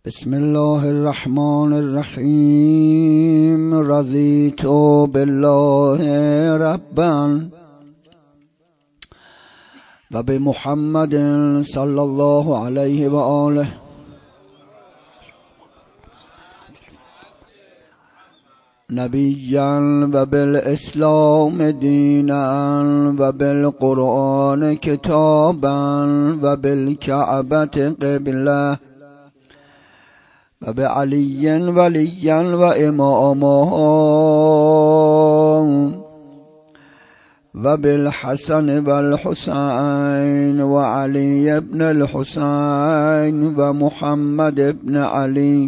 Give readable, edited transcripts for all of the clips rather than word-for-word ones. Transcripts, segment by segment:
بسم الله الرحمن الرحیم. رضیت بالله ربا و بمحمد صلی الله علیه و آله نبیا و بالاسلام دینا و بالقرآن کتابا و بالکعبة قبله و بعلی ولیا و اماما و بالحسن و الحسین و علی ابن الحسین و محمد ابن علی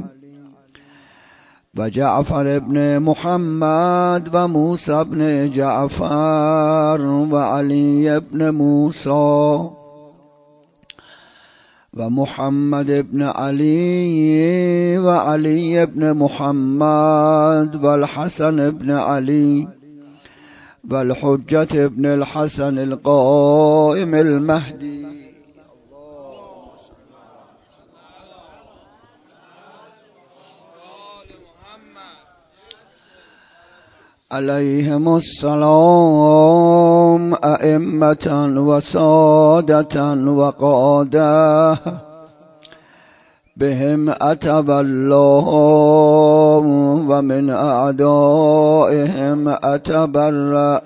و جعفر ابن محمد و موسی ابن جعفر و علی ابن موسی و محمد ابن علی و علی ابن محمد و الحسن ابن علی و الحجة ابن الحسن القائم المهدی علیهم السلام ائمة و سادة و قادة بهم اتب الله و من اعدائهم اتبرأ.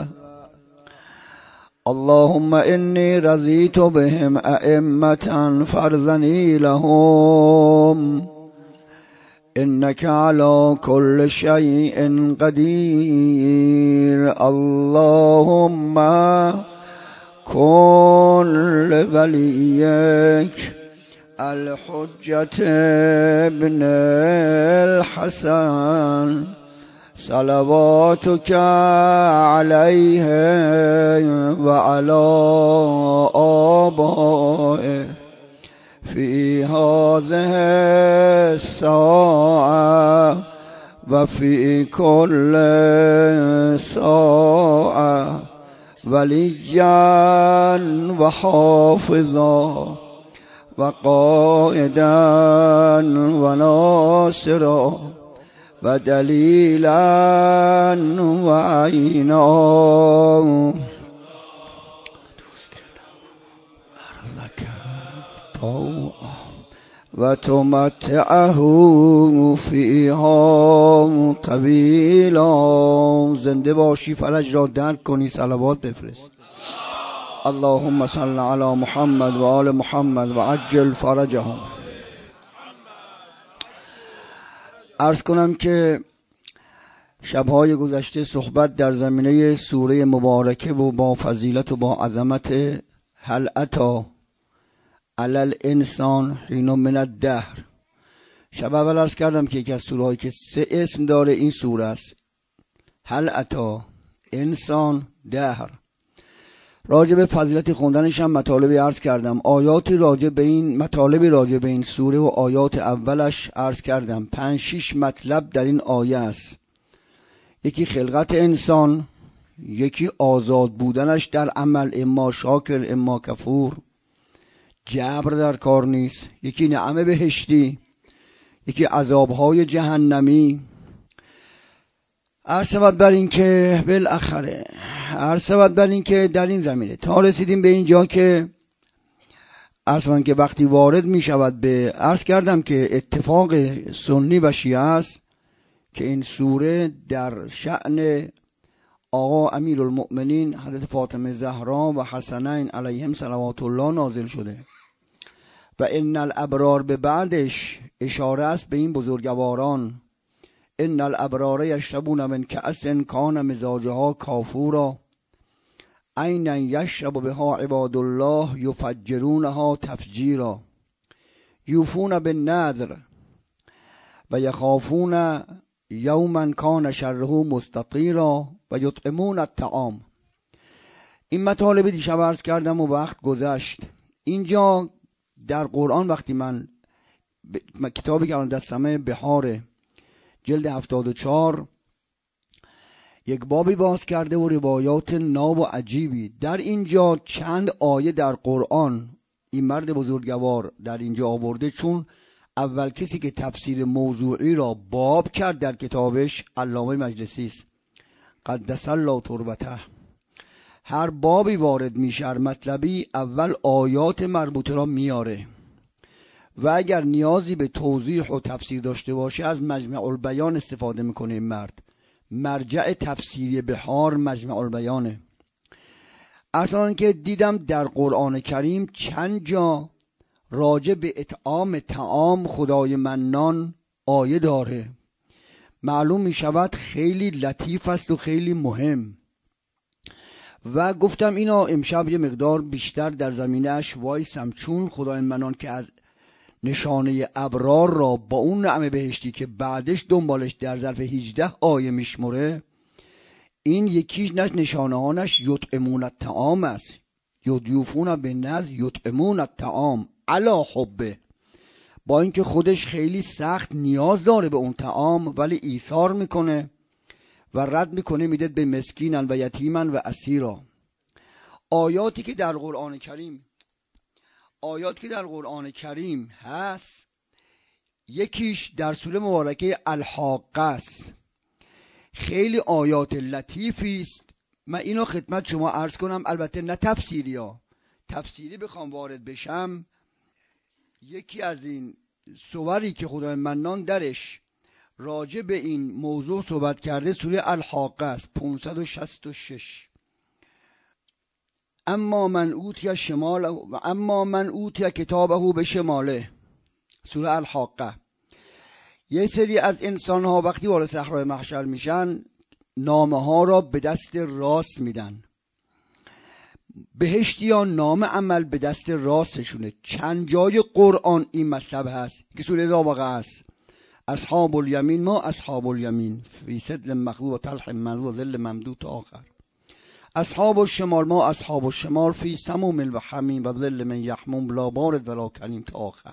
اللهم انی رضیت بهم ائمة فارضنی لهم انك على كل شيء قدير. اللهم كن لوليك الحجة ابن الحسن صلواتك عليه وعلى آبائه في هذه الساعة وفي كل ساعة وليا وحافظا وقائدا وناصرا ودليلا وعينا و تمتعه فیها طویلا. زنده باشی، فرج را درک کنی، صلوات بفرست. اللهم صل علی محمد و آل محمد و عجل فرجهم. عرض کنم که شبهای گذشته صحبت در زمینه سوره مبارکه و با فضیلت و با عظمت هل اتی علی الانسان حین من الدهر. شب اول عرض کردم که یکی از سوره هایی که 3 اسم داره این سوره است. هل اتی، انسان، دهر. راجع به فضیلت خوندنش هم مطالبی عرض کردم. آیاتی راجع به این مطالبی راجع به این سوره و آیات اولش عرض کردم. 5-6 مطلب در این آیه است. یکی خلقت انسان، یکی آزاد بودنش در عمل، اما شاکر اما کفور، جبر در کار نیست. یکی نعمه بهشتی، یکی عذابهای جهنمی. عرض بر این که بالاخره بر این که در این زمینه تا رسیدیم به اینجا که عرض که وقتی وارد می شود به عرض کردم که اتفاق سنی و شیعه است که این سوره در شأن آقا امیرالمؤمنین حضرت فاطمه زهرا و حسنین علیهم صلوات الله نازل شده و ان الابرار به بعدش اشاره است به این بزرگواران. ان الابرار یشربون من کأس کان مزاجها کافورا عینا یشرب بها عباد الله یفجرونها تفجیرا یوفون بالنذر و یخافون یوما کان شره مستطیرا و یطعمون الطعام. این مطالب دیشب عرض کردم و وقت گذشت. اینجا در قرآن وقتی من کتابی که الان دستمه بهار جلد 74 یک بابی باز کرده و روایات ناب و عجیبی در اینجا چند آیه در قرآن این مرد بزرگوار در اینجا آورده، چون اول کسی که تفسیر موضوعی را باب کرد در کتابش علامه مجلسی است، قدس الله تربته. هر بابی وارد میشه، هر مطلبی، اول آیات مربوطه را میاره و اگر نیازی به توضیح و تفسیر داشته باشه از مجمع البیان استفاده میکنه. این مرجع تفسیری بحار مجمع البیانه. اصلا که دیدم در قرآن کریم چند جا راجع به اطعام طعام خدای منان آیه داره. معلوم می شود خیلی لطیف است و خیلی مهم. و گفتم اینا امشب یه مقدار بیشتر در زمینه اش وایسم، چون خدای منان که از نشانه ابرار را با اون نعمه بهشتی که بعدش دنبالش در ظرف 18 آیه میشمره، این یکیش نشانه هانش یطعمون الطعام است، یضیفون بالنذر یطعمون الطعام علی حبه. با اینکه خودش خیلی سخت نیاز داره به اون طعام ولی ایثار میکنه و رد میکنه، میده به مسکینن و یتیمن و اسیرا. آیاتی که در قرآن کریم هست، یکیش در سوره مبارکه الحاقه است. خیلی آیات لطیفی است. من اینو خدمت شما عرض کنم، البته نه تفسیری بخوام وارد بشم. یکی از این سوری که خدای منان درش راجع به این موضوع صحبت کرده سوره الحاقه است، 566. اما من اوتی کتابه به شماله. سوره الحاقه. یه سری از انسان ها وقتی وارد صحرای محشر میشن نامه ها را به دست راست میدن. بهشتیان نام عمل به دست راستشونه. چند جای قرآن این مطلب هست که سوره زابقه است. اصحاب الیمین ما اصحاب الیمین فی سدر مخضود و طلح منضود و ظل ممدود تا آخر. اصحاب الشمال ما اصحاب الشمال فی سموم و حمیم و ظل من یحموم لا بارد ولا کریم تا آخر.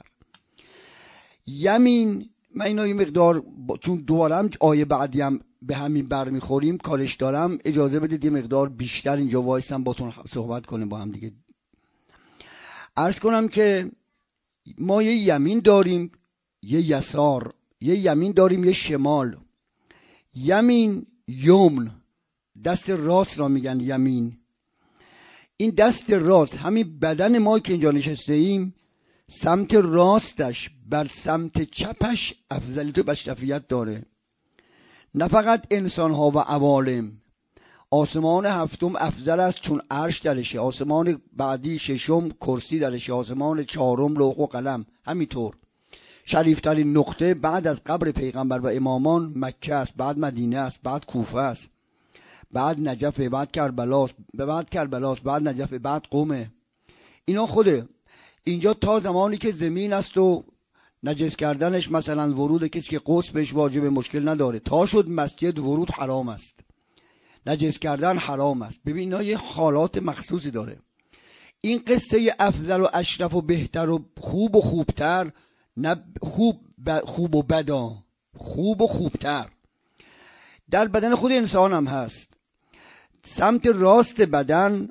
یمین، من اینا یه مقدار چون دوباره آیه بعدی هم به همین برمیخوریم کارش دارم، اجازه بدید یه مقدار بیشتر اینجا وایسم باتون صحبت کنیم با هم دیگه. عرض کنم که ما یه یمین داریم، یه یسار، یه یمین داریم، یه شمال. یمین یمن، دست راست را میگن یمین. این دست راست همین بدن ما که اینجا نشسته ایم، سمت راستش بر سمت چپش افضلیت و بشرفیت داره. نه فقط انسان ها و عوالم. آسمان هفتم افضل است چون عرش درشه، آسمان بعدی ششم کرسی درشه، آسمان چهارم لوح و قلم. همینطور شریفترین نقطه بعد از قبر پیغمبر و امامان مکه است، بعد مدینه است، بعد کوفه است، بعد نجف، بعد کربلاست، بعد نجف، بعد قم. اینا خوده اینجا تا زمانی که زمین است و نجس کردنش مثلا ورود کسی که قدس بهش واجب مشکل نداره. تا شد مسجد ورود حرام است، نجس کردن حرام است. ببین اینا یه حالات مخصوصی داره. این قصه افضل و اشرف و بهتر و خوب و خوبتر، نه خوب و بدا، خوب و خوبتر در بدن خود انسان هم هست. سمت راست بدن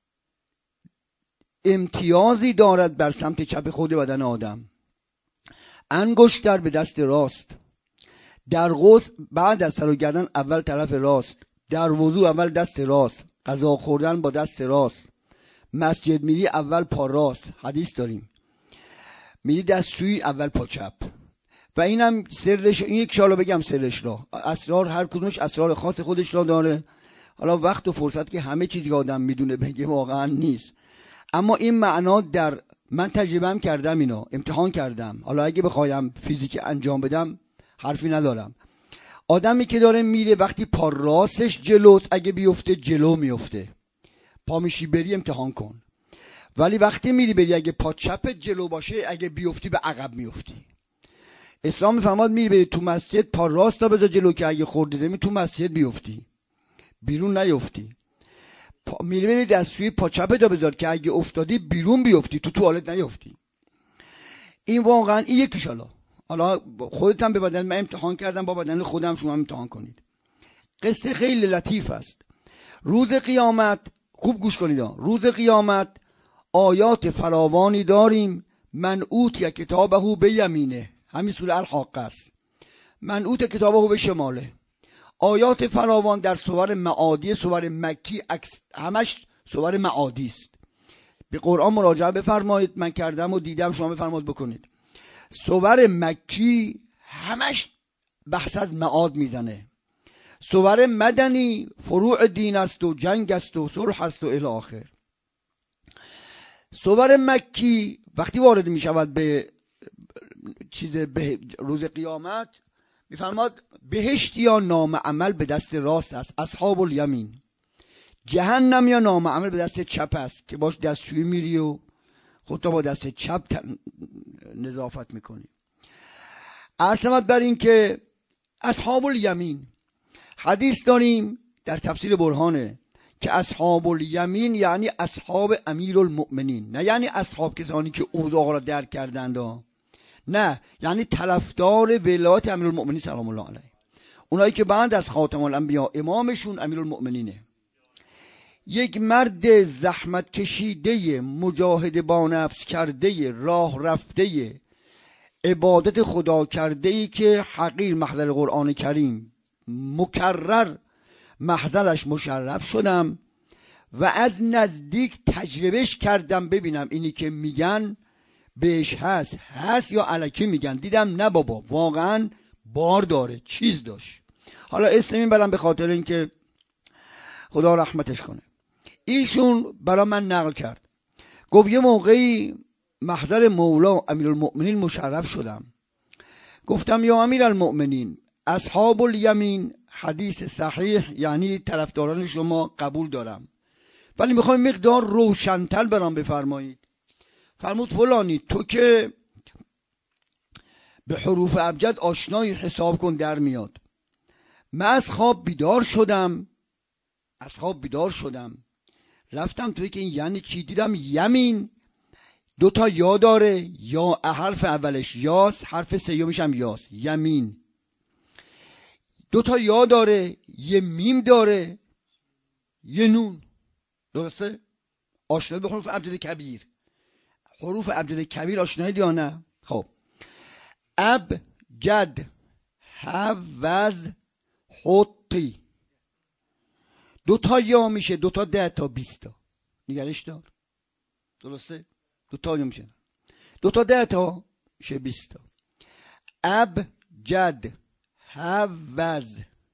امتیازی دارد بر سمت چپ خود بدن آدم. انگشتر به دست راست، در غسل بعد از سر و گردن اول طرف راست، در وضو اول دست راست، غذا خوردن با دست راست، مسجد میری اول پا راست، حدیث داریم، میری دستشویی اول پا چپ. و اینم سرش، این یک شالا بگم سرش را، اسرار هر کدومش اسرار خاص خودش را داره. حالا وقت و فرصت که همه چیزی که آدم میدونه بگه واقعا نیست، اما این معنا در من تجربه‌ام کردم، اینو امتحان کردم. حالا اگه بخوایم فیزیک انجام بدم حرفی ندارم. آدمی که داره میره وقتی پا راستش جلوست، اگه بیفته جلو میفته، پا میشی بری امتحان کن. ولی وقتی میری بری اگه پا چپت جلو باشه، اگه بیفتی به عقب میفتی. اسلام میفرماد میری بری تو مسجد پا راست تا بذار جلو که اگه خوردی زمین تو مسجد بیفتی، بیرون نیفتی. میری بری دستشویی پا چپت تا بذار که اگه افتادی بیرون بیفتی، تو توالت نیفتی. این واقعا این یکیش. حالا خودت هم به بدن من امتحان کردم، با بدن خودم شما امتحان کنید. قصه خیلی لطیف است. روز قیامت خوب گوش کنید. روز قیامت آیات فراوانی داریم. من اوتی کتابه به یمینه، همین سوره الحاقه است. منعوت کتابه به شماله. آیات فراوان در سور معادی، سور مکی، همش سور معادی است. به قرآن مراجعه بفرمایید، من کردم و دیدم، شما بفرمایید بکنید. سور مکی همش بحث از معاد میزنه. سور مدنی فروع دین است و جنگ است و صلح است و الی آخر. سور مکی وقتی وارد می شود به به روز قیامت میفرماد بهشت یا نام عمل به دست راست است، اصحاب الیمین. جهنم یا نام عمل به دست چپ است که باش دستشویی میری و خودتا با دست چپ نظافت میکنی. عرض بر این که اصحاب الیمین، حدیث داریم در تفسیر برهانه که اصحاب الیمین یعنی اصحاب امیرالمؤمنین، نه یعنی اصحاب کسانی که اوضاع را درک کردند، نه یعنی طرفدار ولایت امیرالمؤمنین سلام الله علیه، اونایی که بعد از خاتم الانبیا امامشون امیرالمؤمنینه. یک مرد زحمت کشیده، مجاهده با نفس کرده، راه رفته، عبادت خدا کرده ای که حقیر محضر قرآن کریم مکرر محضرش مشرف شدم و از نزدیک تجربهش کردم ببینم اینی که میگن بهش هست یا الکی میگن. دیدم نه بابا، واقعا بار داره، چیز داشت. حالا اسم میبرم به خاطر اینکه خدا رحمتش کنه. ایشون برای من نقل کرد، گفت یه موقعی محضر مولا امیرالمؤمنین مشرف شدم، گفتم یا امیرالمؤمنین اصحاب الیمین حدیث صحیح یعنی طرفداران شما قبول دارم، ولی میخوام مقدار روشن‌تر برام بفرمایید. فرمود فلانی تو که به حروف ابجد آشنایی، حساب کن در میاد. من از خواب بیدار شدم رفتم توی که این یعنی چی، دیدم یمین دوتا یا داره، یا حرف اولش یاست، حرف سیومش هم یاست، یمین دوتا یا داره، یه میم داره، یه نون. درسته؟ آشنایی به حروف ابجد کبیر. حروف ابجد کبیر آشنایی یا نه؟ خب اب جد حوز حطی، دوتا یا میشه دوتا 10 تا 20 تا، نگرش دار. درسته؟ دوتا یا میشه دوتا 10 تا میشه 20 تا. اب جد حوز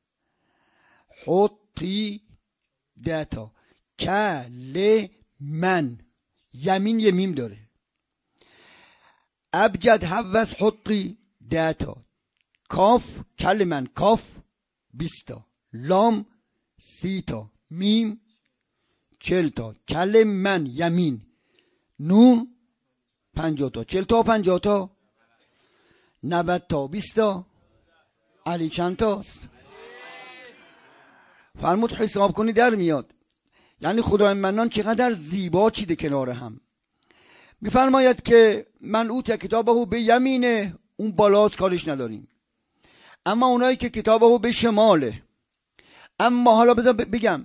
حطی 10 تا. کل من، یمین یه میم داره. ابجد حوز حطی 10 تا. کاف کل من، کاف 20 تا. لام 30 تا. میم 40 تا. کل من یمین. نون 50 تا. 40 تا 50 تا 90 تا 20 تا. علی چند تاست؟ فرمود حساب کنی در میاد. یعنی خدای منان چقدر زیبا چیده کنار هم. میفرماید که من اوت کتابه به یمینه، اون بالاست کارش نداریم، اما اونایی که کتابه به شماله. اما حالا بذار بگم،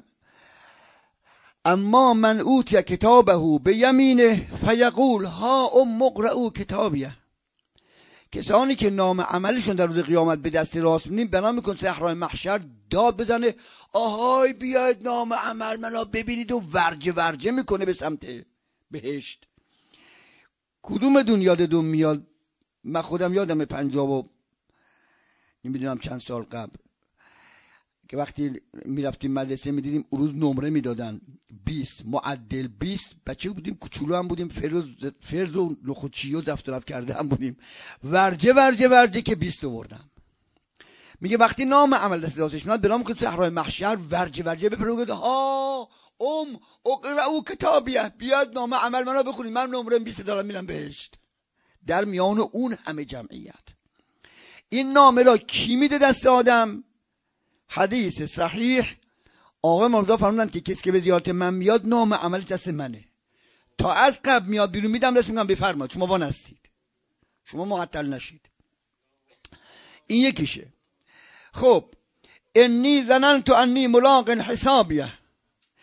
اما من اوت کتابه به یمینه فیقول ها مقرؤ کتابیه. کسانی که نام عملشون در روز قیامت به دست راست میدیم بنا میکن صحرای محشر داد بزنه آهای بیاید نام عمل منو ببینید و ورجه میکنه به سمت بهشت. کدوم یادتون میاد؟ من خودم یادم 50 و نمیدونم چند سال قبل که وقتی میرفتیم مدرسه میدیدیم اون روز نمره میدادن 20 معدل 20. بچه بودیم، کوچولو هم بودیم، فرز و نخودچی و زفت و رفت کرده هم بودیم. ورجه که 20 آوردم. میگه وقتی نام عمل دست راستش میاد برام که صحرای محشر ورجه بپرونه ها اقرؤ کتابیه، بیاد نام عمل منو بخونید، من نمره 20 دارم میرم بهشت. در میان اون همه جمعیت این نامه را کی میده دست آدم؟ حدیث صحیح آقای مرزا فرمودن که کسی که به زیارت من میاد نام عمل دست منه، تا از قبل میاد بیرون میدم دست میگم بفرمایید شما وان هستید، شما معطل نشید. این یکیشه. خب انی ظننت انی ملاق حسابیه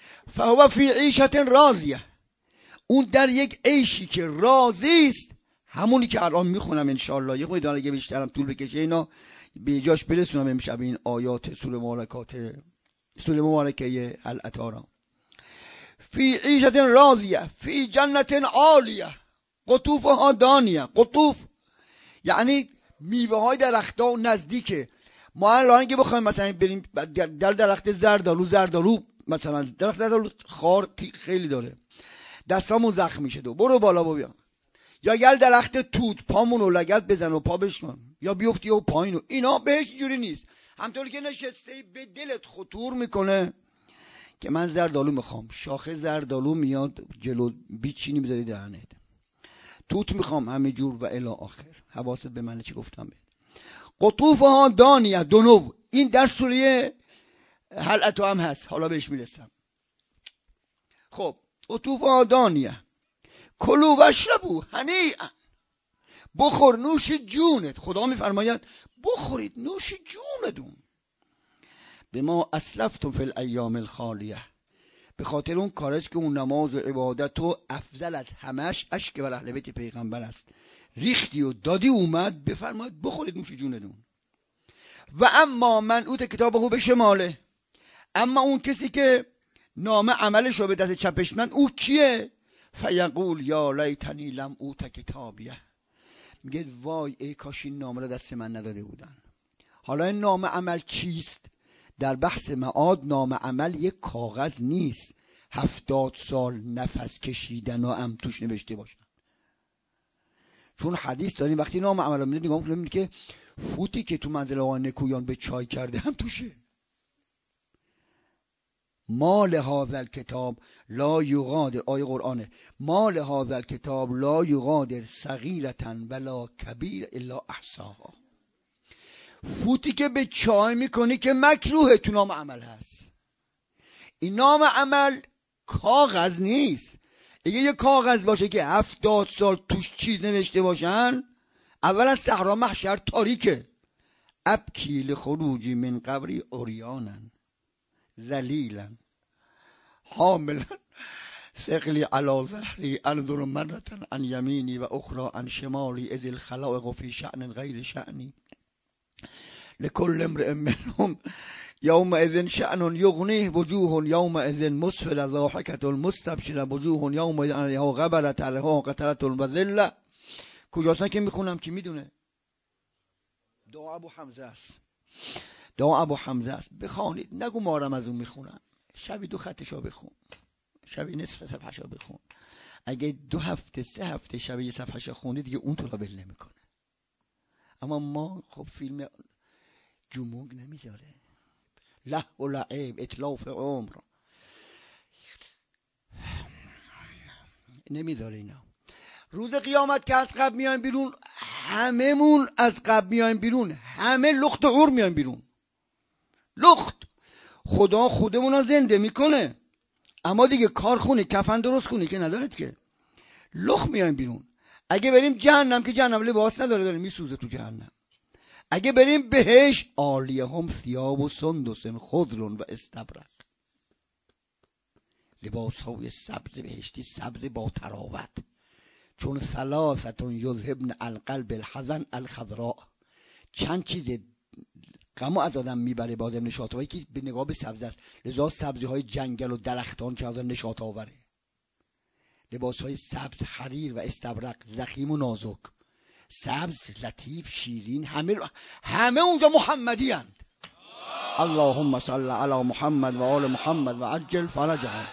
فهو فی عیشة راضیه. اون در یک عیشی که راضی است همونی که الان میخونم انشالله، یه خود دیگه بیشترم طول بکشه اینا به جاش برسونم امشب این آیات سوره مبارکه هل اتانا. فی عیشت راضیه فی جنت عالیه قطوفها دانیه. قطوف یعنی میوه های درخت‌ها نزدیکه. ما الان اگه بخوایم مثلا بریم در درخت زردالو مثلا درخت زردالو خار خیلی داره، دستامون زخم میشه، برو بالا بیا، یا گل درخت توت پامونو لگد بزن و پا بشکن یا بیفتی و پایینو، اینا بهش جوری نیست. همطور که نشسته به دلت خطور میکنه که من زردالو میخوام، شاخه زردالو میاد جلو بیچینی بذاری دهنت، توت میخوام همه جور و الی آخر. حواست به من چی گفتم بهت. قطوفها دانیه دونو، این در سوره هل اتو هم هست، حالا بهش میرسم. خب قطوفها دانیه کلوا واشربوا هنیئا، بخور نوش جونت. خدا میفرماید بخورید نوش جونتون. به ما اسلفتم فی الایام الخالیه، به خاطر اون کارش که اون نماز و عبادت و افضل از همش اشک بر اهل بیت پیغمبر است، ریختی و دادی اومد، بفرماید بخورید نوش جونتون. و اما من اوت کتابه به شماله، اما اون کسی که نامه عملش رو به دست چپش من، او کیه؟ فیقول یا لیتنی لم اوت کتابیه، میگه وای ای کاش این نامه رو دست من نداده بودن. حالا این نامه عمل چیست؟ در بحث معاد نامه عمل یک کاغذ نیست 70 سال نفس کشیدن و هم توش نوشته باشن. چون حدیث داریم وقتی نامه عمل میده نگاه میکنیم که فوتی که تو منزل آقا نکویان به چای کرده هم توشه. ما لهذا الکتاب لا یغادر، آیه قرآنه، ما لهذا الکتاب لا یغادر صغیرة ولا کبیر الا احصاها. فوتی که به چای میکنی که مکروه تو نام عمل هست. این نام عمل کاغذ نیست. اگه یه کاغذ باشه که 70 سال توش چیز نوشته باشن، اولا صحرا محشر تاریکه. ابکی لخروجی من قبری عریانا ذلیلا حاملا ثقلی علی ظهری انظر مرة عن یمینی و اخرى عن شمالی اذ الخلائق فی شأن غیر شأنی لكل امرئ منهم یومئذ شأن یغنیه وجوه یومئذ مسفرة ضاحکة مستبشرة وجوه یومئذ علیها غبرة علیها قترة و ذلة. کجاست که میخونم که میدونه؟ دعا ابو حمزه است. دعا ابو حمزه است، بخوانید. نگو مارم از اون میخونم. شبی 2 خطشو بخون، شبی نصف صفحشو بخون. اگه 2 هفته 3 هفته شبی یه صفحشو خونی دیگه اون تو را ول نمیکنه. اما ما خب فیلم جموگ نمیذاره، له و لعب اتلاف عمر نمیذاره اینا. روز قیامت که از قبر میایم بیرون، هممون از قبر میایم بیرون، همه لخت و عور میایم بیرون. لخت خدا خودمون رو زنده میکنه، اما دیگه کارخونه کفن درست کنی که ندارد که، لخت میایم بیرون. اگه بریم جهنم که جهنم لباس نداره، داره میسوزه تو جهنم. اگه بریم بهش، عالیهم ثیاب و سندس خضر و استبرق، لباس های سبز بهشتی، سبز با تراوت، چون ثلاثتون یذهبن القلب الحزن الخضراء. چند چیز غمو از آدم میبره با آدم نشاط آوری که به نگاه به سبز است. لذا سبزی های جنگل و درختان که آدم نشاط آوره. لباس های سبز، حریر و استبرق، ضخیم و نازک، سبز، لطیف، شیرین، همه اونجا محمدی اند. اللهم صل علی محمد و آل محمد و عجل فرجهم.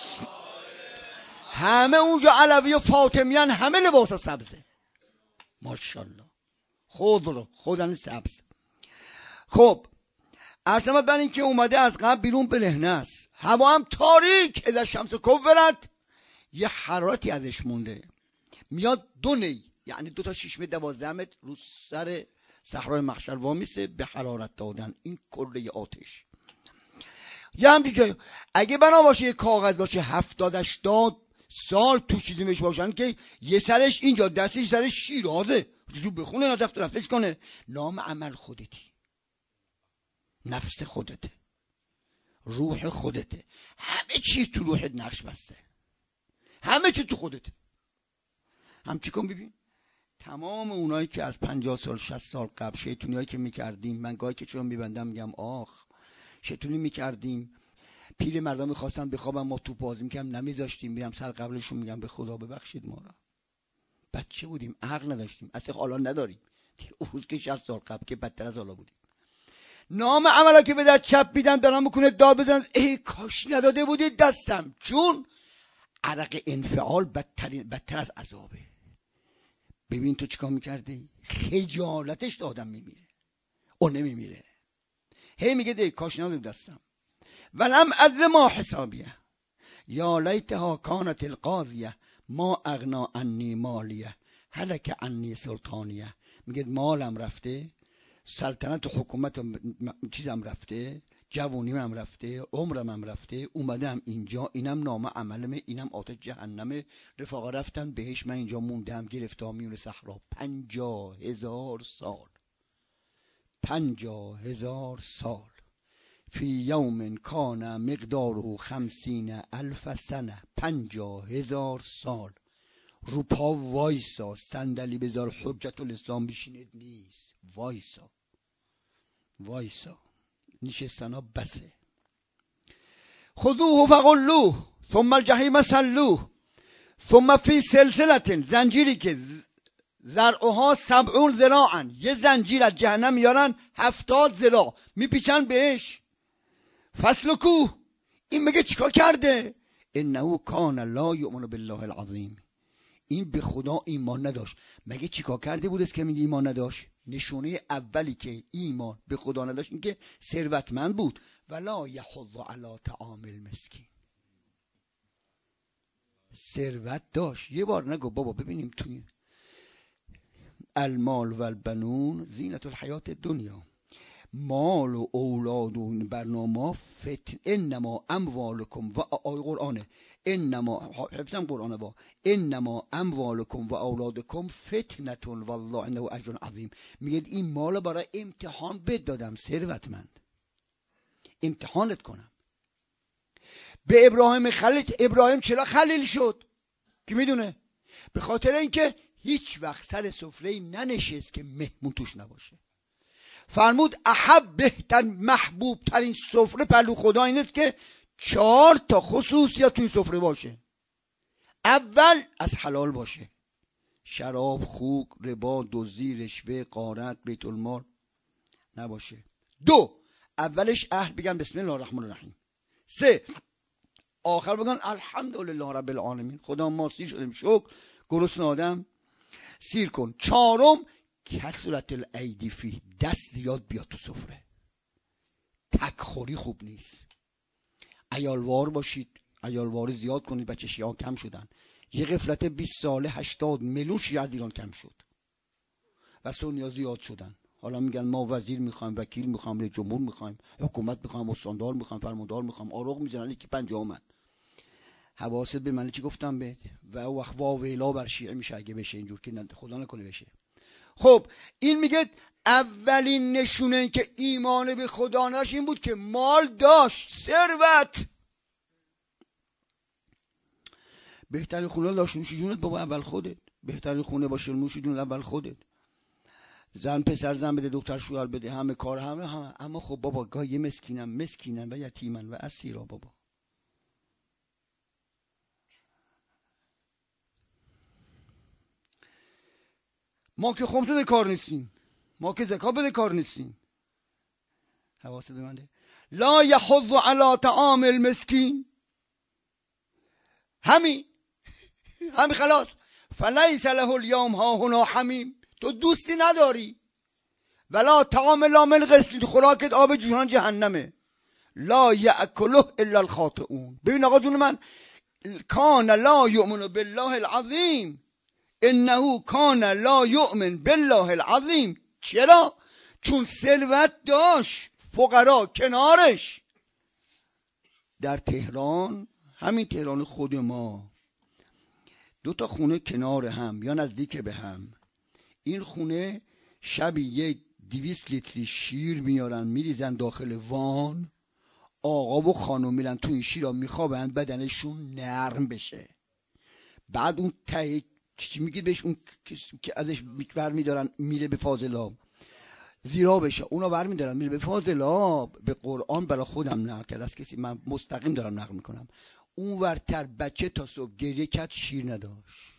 همه اونجا علوی و فاطمیان، همه لباس سبزه. ماشاءالله. خودن سبز. خب عرضمت بر این که اومده از قبل بیرون برهنه است، هوا هم تاریک، اذا شمس کورت، یه حرارتی ازش مونده، میاد 2 نی، یعنی 2 تا 6 متر 12 متر رو سر صحرای محشر وامیسه به حرارت دادن این کره آتش. یه هم دیگه اگه بنا باشه یه کاغذ باشه 70-80 سال تو چیزی میشه باشن که یه سرش اینجا، دستش سرش شیرازه، جو بخونه نتفت رفتش کنه. نام عمل خودتی، نفس خودته، روح خودته، همه چیز تو روحت نقش بسته، همه چیز تو خودته. هم چی کن ببین، تمام اونایی که از 50 سال 60 سال قبل شیطونیایی که میکردیم، من گاهی که چون میبندم میگم آخ شیطونی میکردیم، پیر مردم میخواستن بخوابم ما توپ بازی میکردم نمیذاشتیم، میرم سر قبلشون میگم به خدا ببخشید ما را، بچه بودیم عقل نداشتیم، اصلا حالا نداریم، اون روز که 60 سال قبل که بدتر از حالا بودیم. نام عملا که به در چپ میدن برام میکنه داد بزن ای کاش نداده بودید دستم، چون عرق انفعال بدتر از عذابه. ببین تو چیکار میکردی؟ خجالتش آدم میمیره، اون نمیمیره. هی میگه ای کاش نداده دستم. ولم ادر ما حسابیه یا لیتها کانت القاضیه ما اغنا عنی مالیه هلک عنی سلطانیه. میگه مالم رفته، سلطنت و حکومت چیزم رفته، جوونیم هم رفته، عمرم هم رفته، اومدم اینجا، اینم نام عملمه، اینم آتش جهنمه، رفاقا رفتن بهش، من اینجا موندم گرفتار میون صحرا 50,000 سال. 50,000 سال. فی یوم کان مقداره 50,000 سنه. 50,000 سال رو پا وایسا، صندلی بذار، حجت الاسلام بشینید نیست، وایسا نشستنا بسه. خذوه فغلوه ثم الجحیم صلوه ثم فی سلسلة، زنجیری که ذرعها 70 ذراعا، یه زنجیر از جهنم میارن 70 ذراع میپیچن بهش. فسلکوه، این میگه چیکار کرده؟ انه کان لا یؤمن بالله العظیم، این به خدا ایمان نداشت. مگه چیکار کرده بود است که میگه ایمان نداشت؟ نشونه اولی که ایمان به خدا نداشت این که ثروتمند بود. ولا یحض علی طعام المسکین، ثروت داشت. یه بار نگو بابا ببینیم توی المال و البنون زینت الحیات الدنیا، مال و اولاد و برنامه فتن، انما اموالکم و قرآنه، انما حفظم قرآنه با انما اموالکم و اولادکم فتنتون والله انه اجر عظیم. میگه این مال برای امتحان بد دادم، ثروتمند امتحانت کنم. به ابراهیم خلیل، ابراهیم چرا خلیل شد که میدونه؟ به خاطر اینکه هیچ وقت سر سفره ننشست که مهمون توش نباشه. فرمود احب بهتر محبوب ترین سفره پهلو خدا این است که 4 تا خصوصیت توی سفره باشه. اول از حلال باشه، شراب، خوک، ربا، دزدی، رشوه، غارت، بیت المال نباشه. 2 اولش اهل بگن بسم الله الرحمن الرحیم. 3 آخر بگن الحمدلله رب العالمین، خدا ما سیر شدیم شکر، گرسنه آدم سیر کن. 4 کثرت الایدی فی، دست زیاد بیاد تو سفره. تکخوری خوب نیست. عیالوار باشید، عیالوار زیاد کنید، بچه شیعه کم شدن. یه غفلت 20 ساله 80 میلیون شیعه از ایران کم شد و سنی‌ها زیاد شدن. حالا میگن ما وزیر میخوایم، وکیل میخوایم، رئیس جمهور میخوایم، حکومت میخوایم، استاندار میخوایم، فرماندار میخوایم، آروغ میزنن یکی 50 من. حواست به من چی گفتم بهت؟ و وقت واویلا بر شیعه میشه اگه بشه اینجور که خدا نکنه بشه. خب این میگه اولین نشونه این که ایمان به خدا نداشت این بود که مال داشت، ثروت. بهترین خونه داشت نوش جونت بابا، اول خودت. بهترین خونه باشه نوش جونت اول خودت. زن پسر زن بده، دکتر شوهر بده، همه کار همه. اما خب بابا گاهی مسکینم و یتیمن و اسیرا بابا. ما که خمس بده کار نیستیم، ما که زکات بده کار نیستیم. حواست به منه. لا یحض علی طعام المسکین، همین خلاص. فلیس له الیوم ها هنا حمیم، تو دوستی نداری. ولا طعام لامل غسل، خوراکت آب جوشان جهنمه. لا یأکله الا الخاطئون. ببین آقا جون من، کان لا یؤمن بالله العظیم، انه کان لا یؤمن بالله العظیم. چرا؟ چون ثروت داشت، فقرا کنارش. در تهران، همین تهران خود ما، 2 تا خونه کنار هم یا نزدیک به هم. این خونه شبی یه 200 لیتری شیر میارن میریزن داخل وان، آقا و خانم میرن تو این شیر را میخوابن بدنشون نرم بشه. بعد اون ته چی میگید بهش اون که ازش برمیدارن میره به فاضلاب زیرا بشه، اونا برمیدارن میره به فاضلاب. به قرآن برای خودم نقل کرد از کسی، من مستقیم دارم نقل میکنم. اون ورتر بچه تا صبح گریه کرد، شیر نداشت.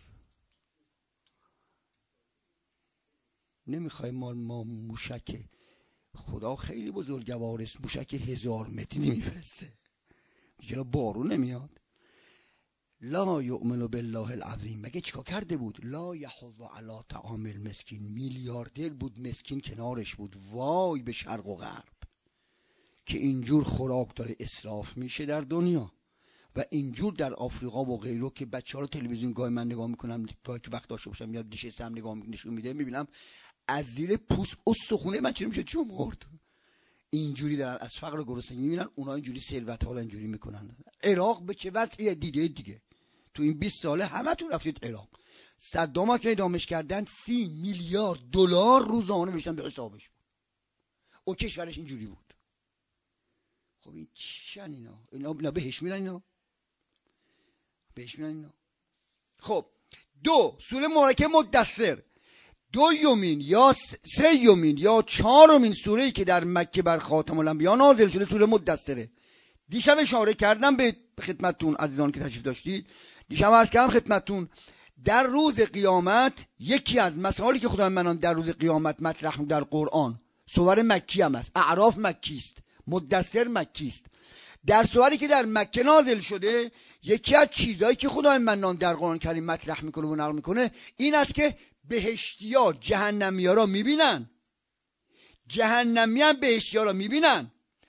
نمیخوای ما موشک، خدا خیلی بزرگوارست، موشک 1000 متری میفرسته، چرا بارون نمیاد؟ لا یؤمن بالله العظیم. مگه چیکار کرده بود؟ لا یحض علی طعام المسکین. میلیاردر بود، مسکین کنارش بود. وای به شرق و غرب که اینجور خوراک داره اسراف میشه در دنیا و اینجور در آفریقا و غیره که بچه‌ها رو تلویزیون گاهی من نگاه میکنم، گاهی که وقت داشته باشم یا دیشه سم نگاه نشون میده، میبینم از زیر پوست استخونه من چه میشه چه مرد. اینجوری دارن از فقر و گرسنگی میبینن، اونا اینجوری ثروت ها رو اینجوری میکنن. عراق به چه وضعیه دیگه تو این 20 ساله همتون رفتید عراق. صدام که اعدامش کردن 30 میلیارد دلار روزانه بشن به حسابش بود. او کشورش اینجوری بود. خب این چن اینا بهش میرن، اینا بهش میرن اینا. خب سوره مبارکه مدثر، 2 یا 3 یا 4 سوره‌ای که در مکه بر خاتم الانبیا نازل شده سوره مدثره. دیشب اشاره کردم به خدمتتون عزیزان که تشریف داشتید. دیشب عرض کردم خدمتتون در روز قیامت یکی از مسائلی که خدای منان در روز قیامت مطرح در قرآن، سوره مکی هم است، اعراف مکی است، مدثر مکی است. در سوری که در مکه نازل شده یکی از چیزایی که خدای منان در قرآن کریم مطرح میکنه و نقل میکنه این است که بهشتی‌ها جهنمی‌ها را میبینن، جهنمی هم بهشتی‌ها را میبینن،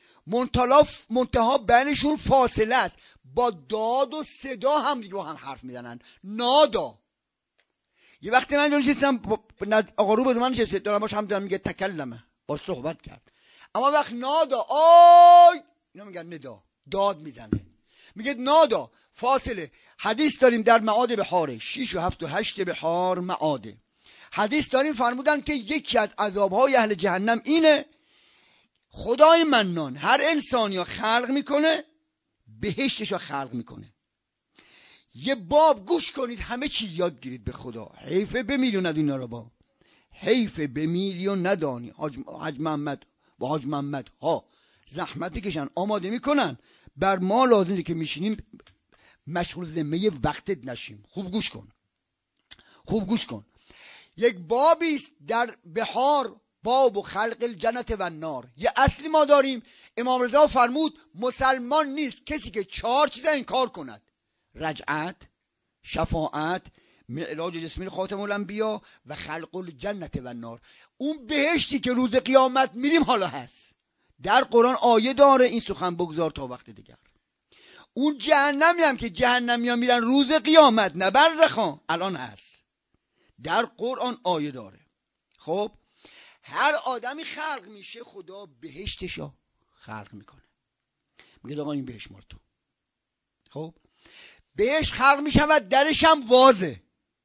منتها بینشون فاصله است، با داد و صدا هم دیگه با هم حرف میزنن، نادا. یه وقتی من نشستم آقا رو به من نشسته دارم باش هم میگه تکلمه، با صحبت کرد، اما وقت نادا آی اینا میگن ندا، داد میزنه، میگه نادا، فاصله. حدیث داریم در معاد بحاره 6 و 7 و 8 بحار معاده، حدیث داریم فرمودن که یکی از عذابهای اهل جهنم اینه خدای منان هر انسانی خلق میکنه، بهشتش خلق میکنه. یه باب گوش کنید همه چی یاد گیرید به خدا. حیفه بمیری و ندونی اینا رو، با حیفه بمیری و ندانی. حاج محمد و حاج محمد ها زحمت بکشن، آماده میکنن، بر ما لازمه که میشینیم مشغول ذمه وقتت نشیم. خوب گوش کن، خوب گوش کن. یک بابی در بحار، باب و خلق الجنت و النار. یه اصلی ما داریم، امام رضا فرمود مسلمان نیست کسی که 4 چیز انکار کند: رجعت، شفاعت، معراج جسمی خاتم الانبیا و خلق الجنت و النار. اون بهشتی که روز قیامت میریم حالا هست، در قرآن آیه داره، این سخن بگذار تا وقت دیگر. اون جهنمی هم که جهنمیان میرن روز قیامت، نه برزخان، الان هست، در قرآن آیه داره. خب هر آدمی خلق میشه خدا بهشتشو خلق میکنه، میگه آقا این بهشت مال تو. خب بهشت خلق میشود، درش هم وازه،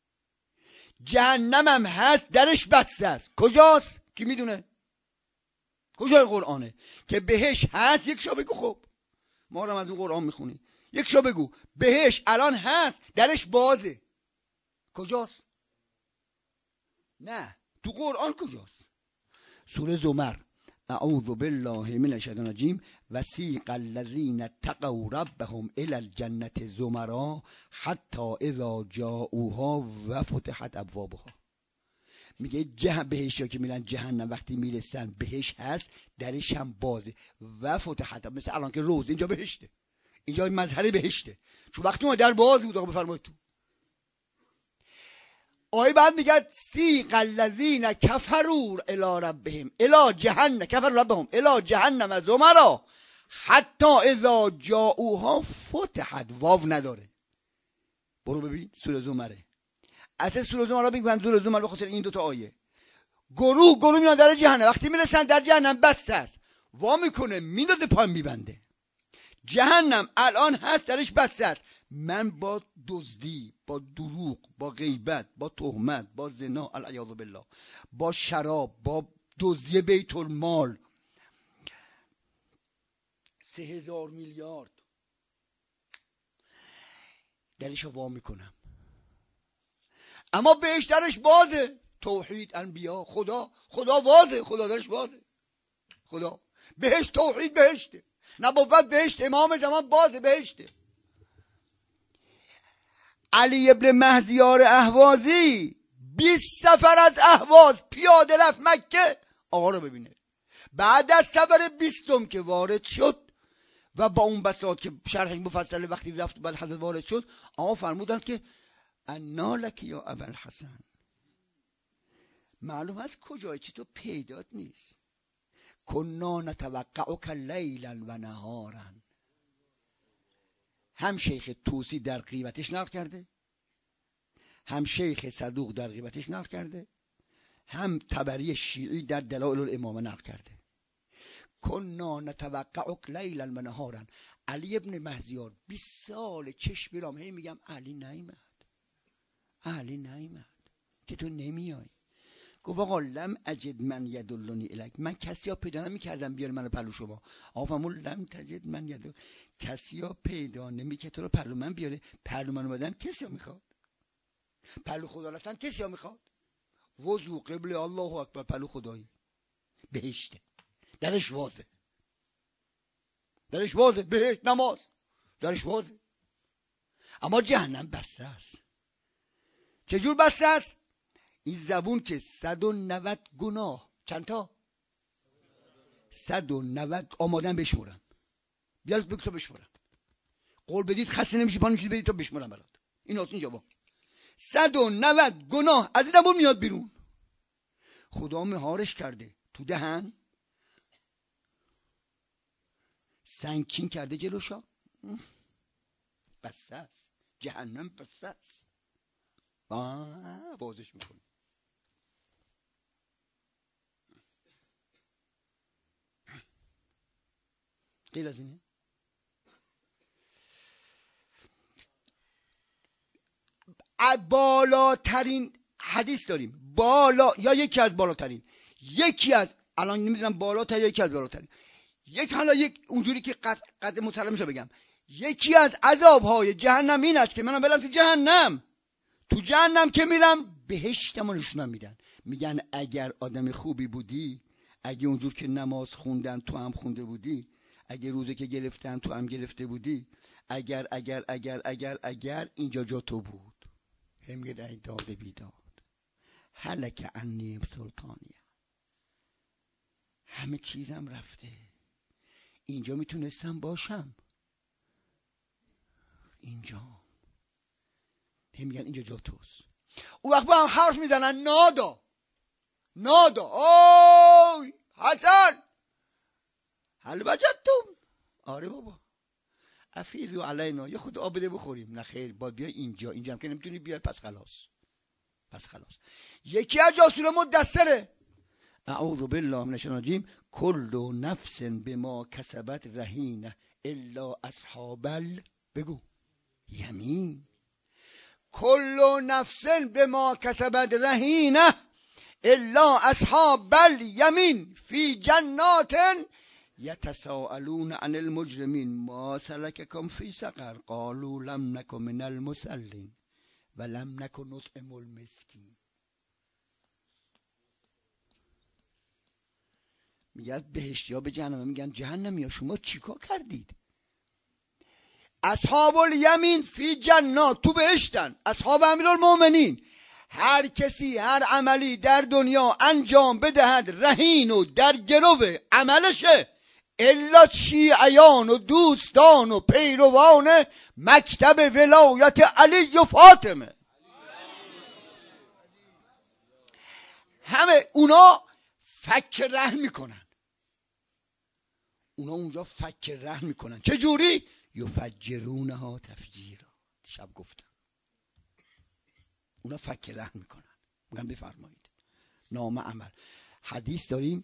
جهنم هم هست، درش بسته است. کجاست کی میدونه؟ کجای قرآنه که بهشت هست؟ یک شو بگو. خب ما رو از اون قرآن میخونی، یک شو بگو بهشت الان هست درش بازه. کجاست؟ نه تو قرآن کجاست؟ سوره زمر، اعوذ بالله من الشیطان الرجیم، وسیق الذین اتقوا ربهم الی الجنة زمرا حتی اذا جاءوها و فتحت ابوابها. میگه بهشت که میرن جهنم وقتی میرسن بهشت هست، درش هم بازه و فتحت، مثل الان که روز اینجا بهشته، اینجا مظهر بهشته، چون وقتی ما در باز بود. آقا بفرمایید تو آیه بعد میگه سیق الذین کفروا الی ربهم الی جهنم، کفروا ربهم الی جهنم زمرا حتی اذا جاءوها فتحت. واو نداره، برو ببین سوره زمره. اصلا سوره زمره میگن سوره زمره به خاطر این 2 تا آیه. گروه میان در جهنم، وقتی میرسن در جهنم بسته است، وا میکنه میندازه پای میبنده. جهنم الان هست درش بسته است. من با دزدی، با دروغ، با غیبت، با تهمت، با زنا العیاذ بالله، با شراب، با دزدی بیت المال 3000 میلیارد درش وا میکنم. اما بهشت درش بازه. توحید، انبیا، خدا بازه، خدا درش بازه. خدا بهشت، توحید بهشته، نبوت بهشت، امام زمان بازه بهشته. علی ابن مهدیار اهوازی 20 سفر از اهواز پیاده رفت مکه آقا رو ببینه. بعد از سفر 20م که وارد شد و با اون بساط که شرح مفصل وقتی رفت بعد حضرت وارد شد، آقا فرمودند که انا لک یا ابوالحسن، معلوم است کجایی که تو پیدات نیست. کنا نتوقعک لیلا و نهارا. هم شیخ توسی در غیبتش نقل کرده، هم شیخ صدوق در غیبتش نقل کرده، هم طبری شیعی در دلائل الامامه نقل کرده. کنا نتوقعک لیلا و نهارا. علی ابن مهدیار 20 سال چشم برام هی میگم علی نیامد که تو نمیای. گفت آقا لم اجد من یدلنی الیک، من کسی ها پیدا نمیکردم بیاره منو پلو شما. آقا فرمود لم تجد من یدل، کسی ها پیدا نمیکرد تو رو پلو من بیاره. پلو من اومدن کسی ها میخواد، پلو خدا رفتن کسی ها میخواد. وضو قبل الله اکبر، پلو خدایی بهشته، درش وازه، بهشت نماز درش وازه. اما جهنم بسته است. چجور بسته است؟ این زبون که 190 گناه، چند تا؟ 190 آمادن بشمورم. بیاد بگو تا بشمورم. قول بدید خسته نمیشی پا نمیشید بدید تا بشمورم برات. این آسون جواب. 190 گناه از این زبون میاد بیرون. خدا مهارش کرده تو دهن، سنگین کرده جلوشا. بسته است. جهنم بسته است. بازش میکنه. غیر از اینه بالاترین حدیث داریم، بالا یا یکی از بالاترین، یکی از الان نمیدونم بالاتر یکی از بالاترین، حالا اونجوری که قد مطلمشو بگم، یکی از عذابهای جهنم این است که منم برم تو جهنم که میرم بهشتمو نشونم میدن، میگن اگر آدم خوبی بودی، اگه اونجور که نماز خوندن تو هم خونده بودی، اگه روزه که گرفتن تو هم گرفته بودی، اگر اینجا جا تو بود. هم میگه ای داد بیداد هلک عنی سلطانیه، همه چیزم رفته، اینجا میتونستم باشم، اینجا هم میگن اینجا جا توست. اون وقت با هم حرف میزنن نادا اوی حسن هل وجدتم، آره بابا افیضوا علینا، یه خود آب بده بخوریم. نه خیر، باید بیای اینجا هم که نمیتونی بیای، پس خلاص. یکی از جاسوسا مدثره، اعوذ بالله من الشیطان الرجیم، کل نفس بما کسبت رهینه الا اصحاب بگو یمین. کل نفس بما کسبت رهینه الا اصحاب الیمین فی جنات یتساءلون عن المجرمین ما سلککم فی سقر قالوا لم نک من المصلین و لم نک نطعم المسکین. میگه بهشتی ها به جهنم میگن جهنمی ها شما چیکار کردید؟ اصحاب الیمین فی جنات، تو بهشتن، اصحاب امیرالمومنین. هر کسی هر عملی در دنیا انجام بدهد رهین و در گرو عملشه، الا شیعیان و دوستان و پیروان مکتب ولایت علی و فاطمه. همه اونا فک رهن میکنن، اونا اونجا فک رهن میکنن. چه جوری؟ یفجرونها تفجیرا. شب گفتم اونا فک رهن میکنن، میگن بفرمایید نام عمل. حدیث داریم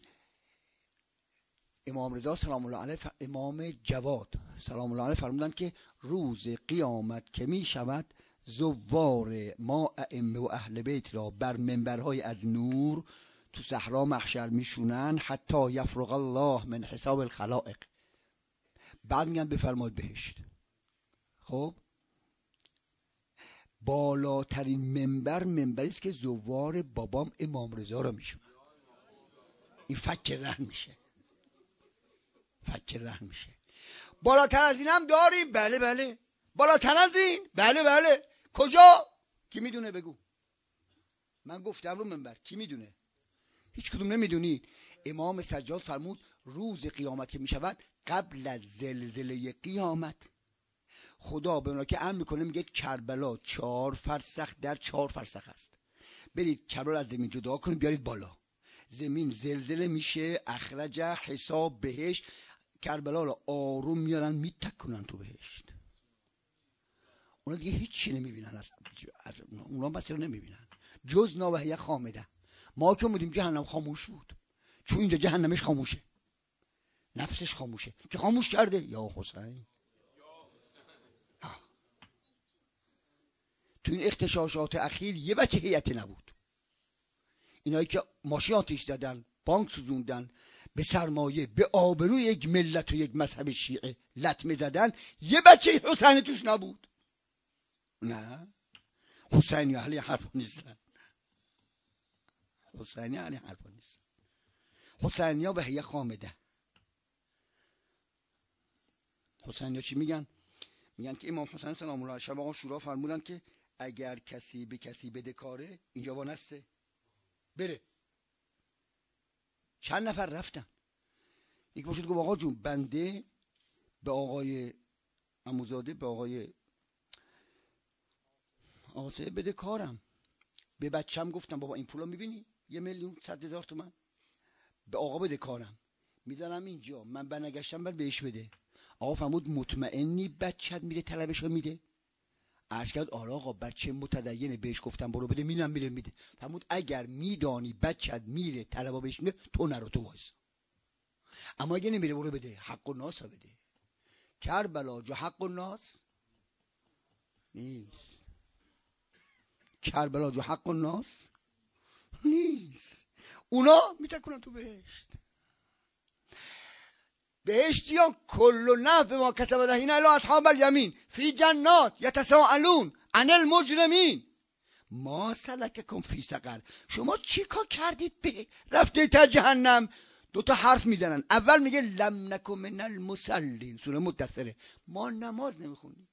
امام رضا سلام الله علیه، امام جواد سلام الله علیه فرمودند که روز قیامت که می شود زوار ما ائمه و اهل بیت را بر منبرهای از نور تو صحرا محشر میشونن حتی یفرغ الله من حساب الخلائق. بعد میگن بفرمایید بهشت. خب بالاترین منبری است که زوار بابام امام رضا را میشونه. این فکر رحم میشه. بالاتر از این هم داریم. بله. بالاتر از این؟ بله. کجا؟ کی میدونه بگو. من گفتم رو منبر، کی میدونه؟ هیچ کدوم نمیدونی. امام سجاد فرمود روز قیامت که میشود قبل از زلزله قیامت خدا به اونا که امر میکنه میگه کربلا 4 فرسخ در 4 فرسخ است، برید کربلا از زمین جدا کنید بیارید بالا. زمین زلزله میشه، اخرج حساب بهشت، کربلا رو آروم میارن میتکنن تو بهشت. اونا دیگه هیچی نمیبینن، اونا بس رو نمیبینن جز ناوهیه خامده. ما که بودیم جهنم خاموش بود، چون اینجا جهنمش خاموشه، نفسش خاموشه. که خاموش کرده؟ یا حسین. تو این اغتشاشات اخیر یه بچه هیئتی نبود. اینایی که ماشین آتیش زدن، بانک سوزوندن، به سرمایه، به آبروی یک ملت و یک مذهب شیعه لطمه زدن، یه بچه حسینی توش نبود. نه، حسینی اهل حرفا نیستن. حسینی ها به هیئت خامده. حسینی ها چی میگن؟ میگن که امام حسین سلام الله علیه آقا شورا فرمودن که اگر کسی به کسی بده کاره اینجا وانسته بره. چند نفر رفتن. یک باشد گفت آقا جون بنده به آقای عموزاده، به آقای آقاسه بده کارم. به بچم گفتم بابا این پولا میبینی 1,100,000 تومان، به آقا بده کارم، میذارم اینجا، من برنگشتم بر بهش بده. آقا فرمود مطمئنی بچت میره طلبشو میده؟ عرض کرد آره آقا بچه متدینه، بهش گفتم برو بده، مینم میره میده. فرمود اگر میدانی بچت میره طلبا بهش میده تو نرو، تو وایس. اما اگه نمیره برو بده، حق الناس بده. کربلا جو حق الناس نیست. کربلا جو حق الناس نیست. اونا میتکنن تو بهشت. بهشتیان کل نفع ما کسب رهین الا اصحاب الیمین فی جنات یتساءلون عن المجرمین ما سلککم فی سقر. شما چی کار کردید به رفته تا جهنم؟ 2 حرف میزنن. اول میگه لم نکن من المصلین، سوره مدثره، ما نماز نمیخونیم.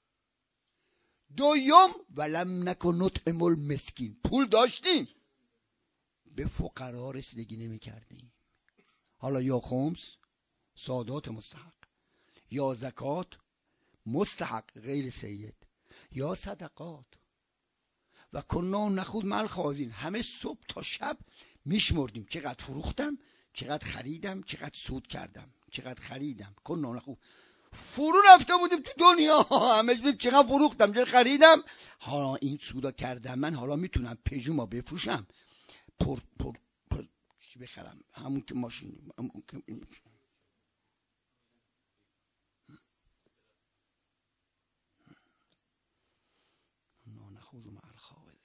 دوم ولم نکن نطعم المسکین، پول داشتیم به فقرا رسیدگی نمیکردیم. حالا یا خمس سادات مستحق، یا زکات مستحق غیر سید، یا صدقات. و کنا نخوض مع الخاضین، همه صبح تا شب میشمردیم چقدر فروختم، چقدر خریدم، چقدر سود کردم، چقدر خریدم. کنا نخوض، فرو رفته بودیم تو دنیا، همه چقدر فروختم، چقدر خریدم. حالا این سودا کردم من، حالا میتونم پژوما بفروشم، پر چی بخرم، همون که ماشین، همون که نخوض مع الخاضین.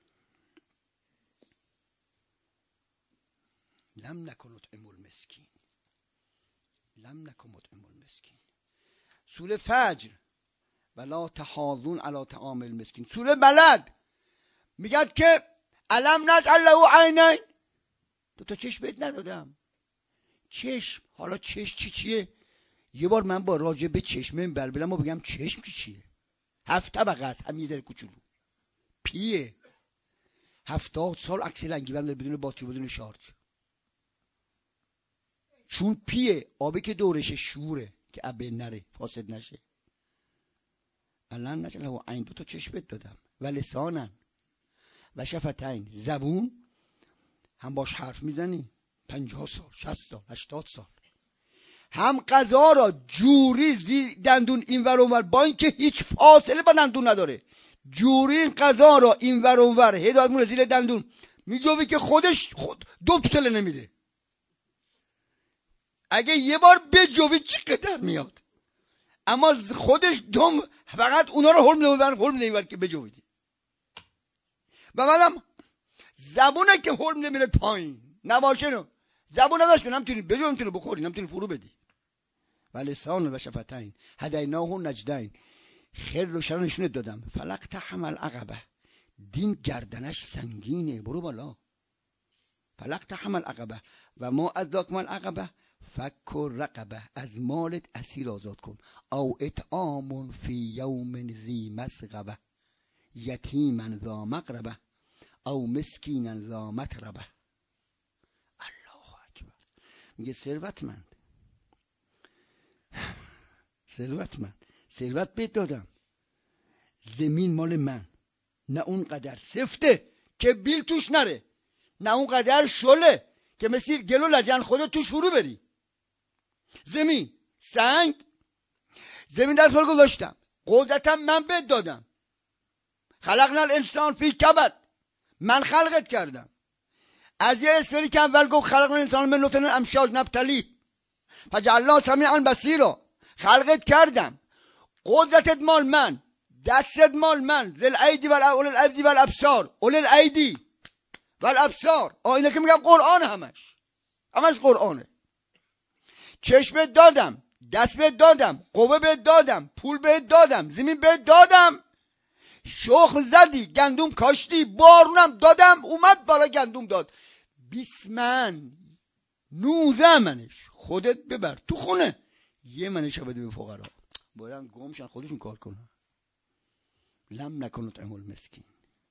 لم نکن نطعم المسکین، لم نکن نطعم المسکین. سوره فجر ولا تحاضون علی طعام المسکین. سوره بلد میگه که الم نجعل له عینین، 2 چشم بهت ندادم. چشم، حالا چشم چیه؟ یه بار من با راجع به چشم بلبلم و بگم چشم چیه؟ 7 طبقه است، همین ذره کوچولو پیه. 70 سال عکس رنگی بنده بدون باتری بدون شارژ، چون پیه. آبی که دورش شوره که ابه نره فاسد نشه. الان نجله و عین 2 چشم بهت دادم و لسانن و شفتین، زبون هم باش حرف میزنی 50 سال 60 سال 80 سال. هم غذا را جوری دندون اینور اونور، با اینکه هیچ فاصله با دندون نداره، جوری این غذا را اینور اونور هدایت مون زیر دندون میدوی که خودش خود 2 تله نمیده. اگه یه بار بجوی چقدر میاد، اما خودش دم فقط اونا رو هرم نمیبر که بجویدی. و بعدم زبونه که هرم نمیره پایین نباشه، نو زبون نداشت نمیتونی بجوی، نمیتونی بخوری، نمیتونی فرو بدی. و لسان و شفتین هدیناه نجدین. خیر رو شرا نشونت دادم. فلق تحمل العقبه، دین گردنش سنگینه، برو بالا. فلق تحمل العقبه و ما ادراک ما العقبه فک الرقبه، از مالت اسیر آزاد کن. او اطعام فی یوم ذی مسغبه یتیما ذا مقربه او مسکینا ذا متربه. الله اکبر. میگه ثروتمند ثروت بهت دادم، زمین مال من، نه اون قدر سفته که بیل توش نره، نه اون قدر شله که مثل گلو لجن خودت توش فرو بری. زمین سنگ، زمین در طول گذاشتم، قدرتم من بهت دادم. خلقنا الانسان فی کبد، من خلقت کردم. از یه اسفری که اول گفت خلقنا الانسان من نطفه امشاج نبتلی فجعلناه سمیعا بصیرا، خلقت کردم، قدرتت مال من، دستت مال من. ذل ایدی اول الایدی والابصار، اول الایدی والابصار. اینا که میگم قرآن، همش قرآنه. چشمت دادم، دست بهت دادم، قوه بهت دادم، پول بهت دادم، زمین بهت دادم، شخم زدی، گندم کاشتی، بارونم دادم، اومد بالا گندم داد. 20 من 19 منش خودت ببر تو خونه، یه منش بده به فقرا، برن گمشن خودشون کار کنن. لم نکن نطعم المسکین.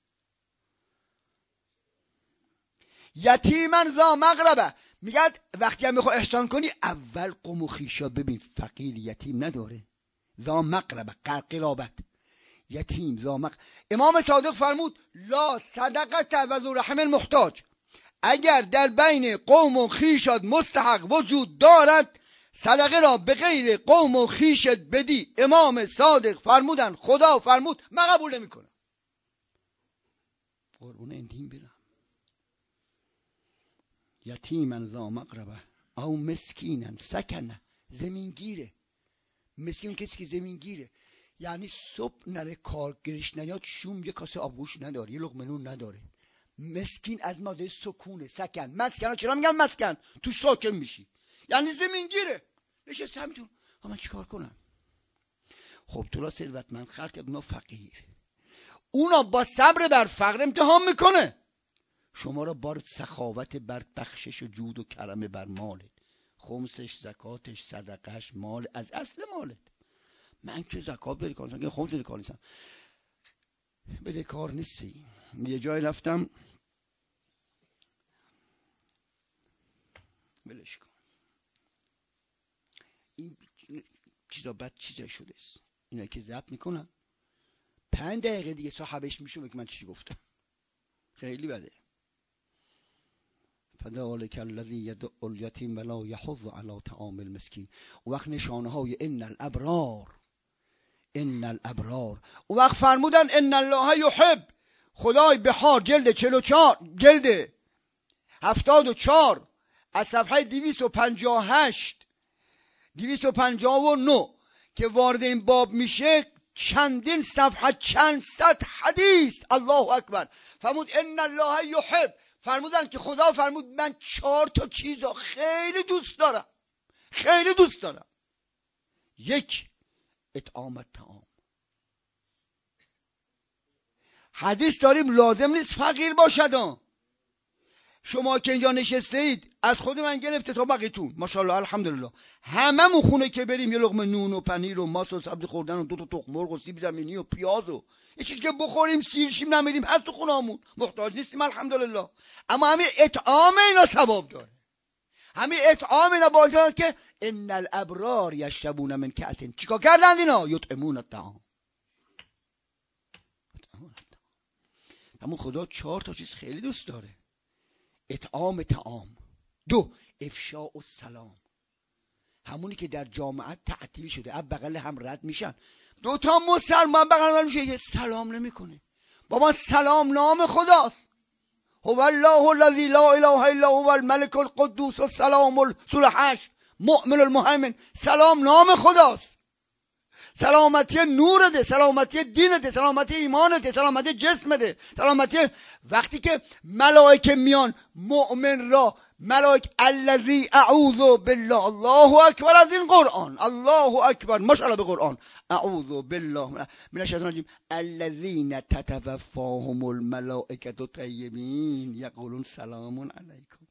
یتیما ذا مقربه، میگه وقتی هم میخوای احسان کنی اول قوم و خویشا ببین، فقیر یتیم نداره. ذا مقربه، قرابت، یتیم ذا مقربه. امام صادق فرمود لا صدقه و ذو رحم المحتاج، اگر در بین قوم و خویشات مستحق وجود دارد، صدقه را به غیر قوم و خویشت بدی، امام صادق فرمودن خدا فرمود من قبول نمیکنم. قربون این دین برم. یتیما ذا مقربه او مسکینا سکنه، زمینگیره. مسکین کسی که زمینگیره، یعنی صبح نره کار گرش نیاد، شوم یه کاسه آبگوش نداره، یه لقمه نون نداره. مسکین از ماده سکونه، سکن. مسکن چرا میگن مسکن؟ تو ساکن میشی، یعنی زمینگیره. نشسته همینطور من چیکار کنم؟ خب تو را ثروتمند خلق کرد، اونا فقیر، اونا با صبر بر فقر امتحان میکنه. شما را بار سخاوت بر بخشش و جود و کرم بر مالت، خمسش، زکاتش، صدقش، مال از اصل مالت. من که زکات بده کار نیستم، خمس بده کار نیستم، بده کار نیستی. یه جای رفتم، بلش کن، این چیزا بد چیزا شده است، اینا که ضبط میکنم 5 دقیقه دیگه صاحبش میشم که من چی گفتم، خیلی بده. فذلک الذی یدع الیتیم ولا یحض علی طعام المسکین. وقت نشانه های ان الابرار. وقت فرمودن ان الله یحب، خدای بهار جلد 44 جلد 74 از صفحه 258 259 که وارد این باب میشه، چندین صفحه، چند صد حدیث. الله اکبر. فرمود ان الله یحب، فرمودن که خدا فرمود من 4 تا چیزا خیلی دوست دارم. 1 اطعام الطعام. حدیث داریم لازم نیست فقیر باشد. شما که اینجا نشسته اید، از خود من گرفته تا بقیتون ماشاءالله الحمدلله، هممون خونه که بریم یه لقمه نون و پنیر و ماست و سبزی خوردن و 2 تا تخم مرغ و سیب زمینی و پیاز و یه چیزی که بخوریم سیر شیم نمیدیم، هست تو خونه‌مون، محتاج نیستیم الحمدلله. اما همین اطعام اینا ثواب داره، همین اطعام اینا باعث که ان الابرار یشربون من کأس. چیکار کردن اینا؟ یطعمون الطعام. اما خدا 4 تا چیز خیلی دوست داره: اطعام طعام، 2 افشاء السلام، همونی که در جامعه تعطیل شده، از بغل هم رد میشن، 2 تا مسلمان بغل میشه یه سلام نمیکنه. بابا سلام نام خداست، هو الله الذی لا اله الا هو الملك القدوس السلام سوره 8 مؤمن المهیمن. سلام نام خداست، سلامتی نورته، سلامتی دینته، سلامتی ایمانته، سلامتی جسمته، سلامتی. وقتی که ملائکه میان مؤمن را ملائک الذی اعوذ بالله، الله اکبر از این قرآن، الله اکبر، ماشاءالله به قرآن. اعوذ بالله من الشیطان الرجیم الذین تتوفاهم الملائکه طیبین یقولون سلام علیکم.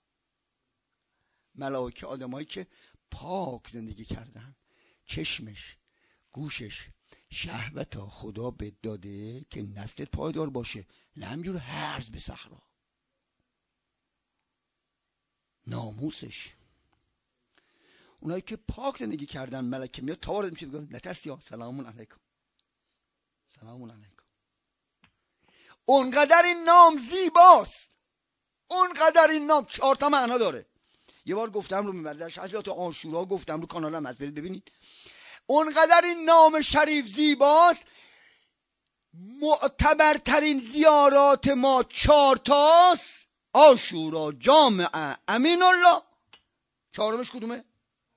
ملائکه آدمایی که پاک زندگی کردن، چشمش، گوشش، شهوتا خدا بهت داده که نسلت پایدار باشه، نه همجور هرز به صحرا. ناموسش، اونایی که پاک زندگی کردن، ملکه میاد تا وارد میشه بگه نترسی ها، سلام علیکم، سلام علیکم. اونقدر این نام زیباست، اونقدر این نام 4 تا معنا داره. یه بار گفتم رو میبرد شجاعت عاشورا، گفتم رو کانالم از برید ببینید. اونقدر این نام شریف زیباست، معتبرترین زیارات ما 4 تاست: عاشورا، جامعه، امین الله. 4مش کدومه؟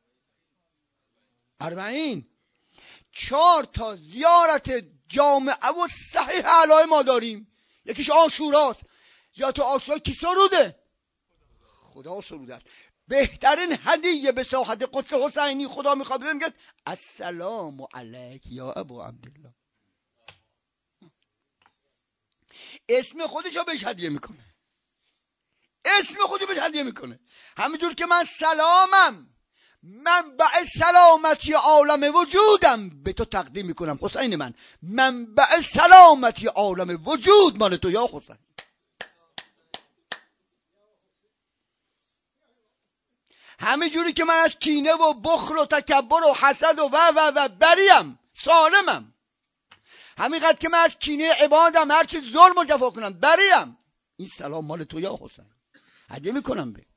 40. 4 تا زیارت جامعه و صحیح علای ما داریم. یکیش عاشوراست. زیارت عاشورا کی سروده؟ خدا سروده است. بهترین هدیه به ساحت قدس حسینی خدا میخواد بده، میگه السلام علیک یا ابو عبدالله. اسم خودشو بهش هدیه میکنه، اسم خودی بهش هدیه میکنه. همینجور که من سلامم، منبع سلامتی عالم وجودم به تو تقدیم میکنم حسین من، منبع سلامتی عالم وجود مال تو یا حسین. همه جوری که من از کینه و بخل و تکبر و حسد و بریم، سالمم. همینقدر که من از کینه عبادم، هر چی ظلم و جفا کنم بریم. این سلام مال تو یا حسین، هدیه میکنم بهت.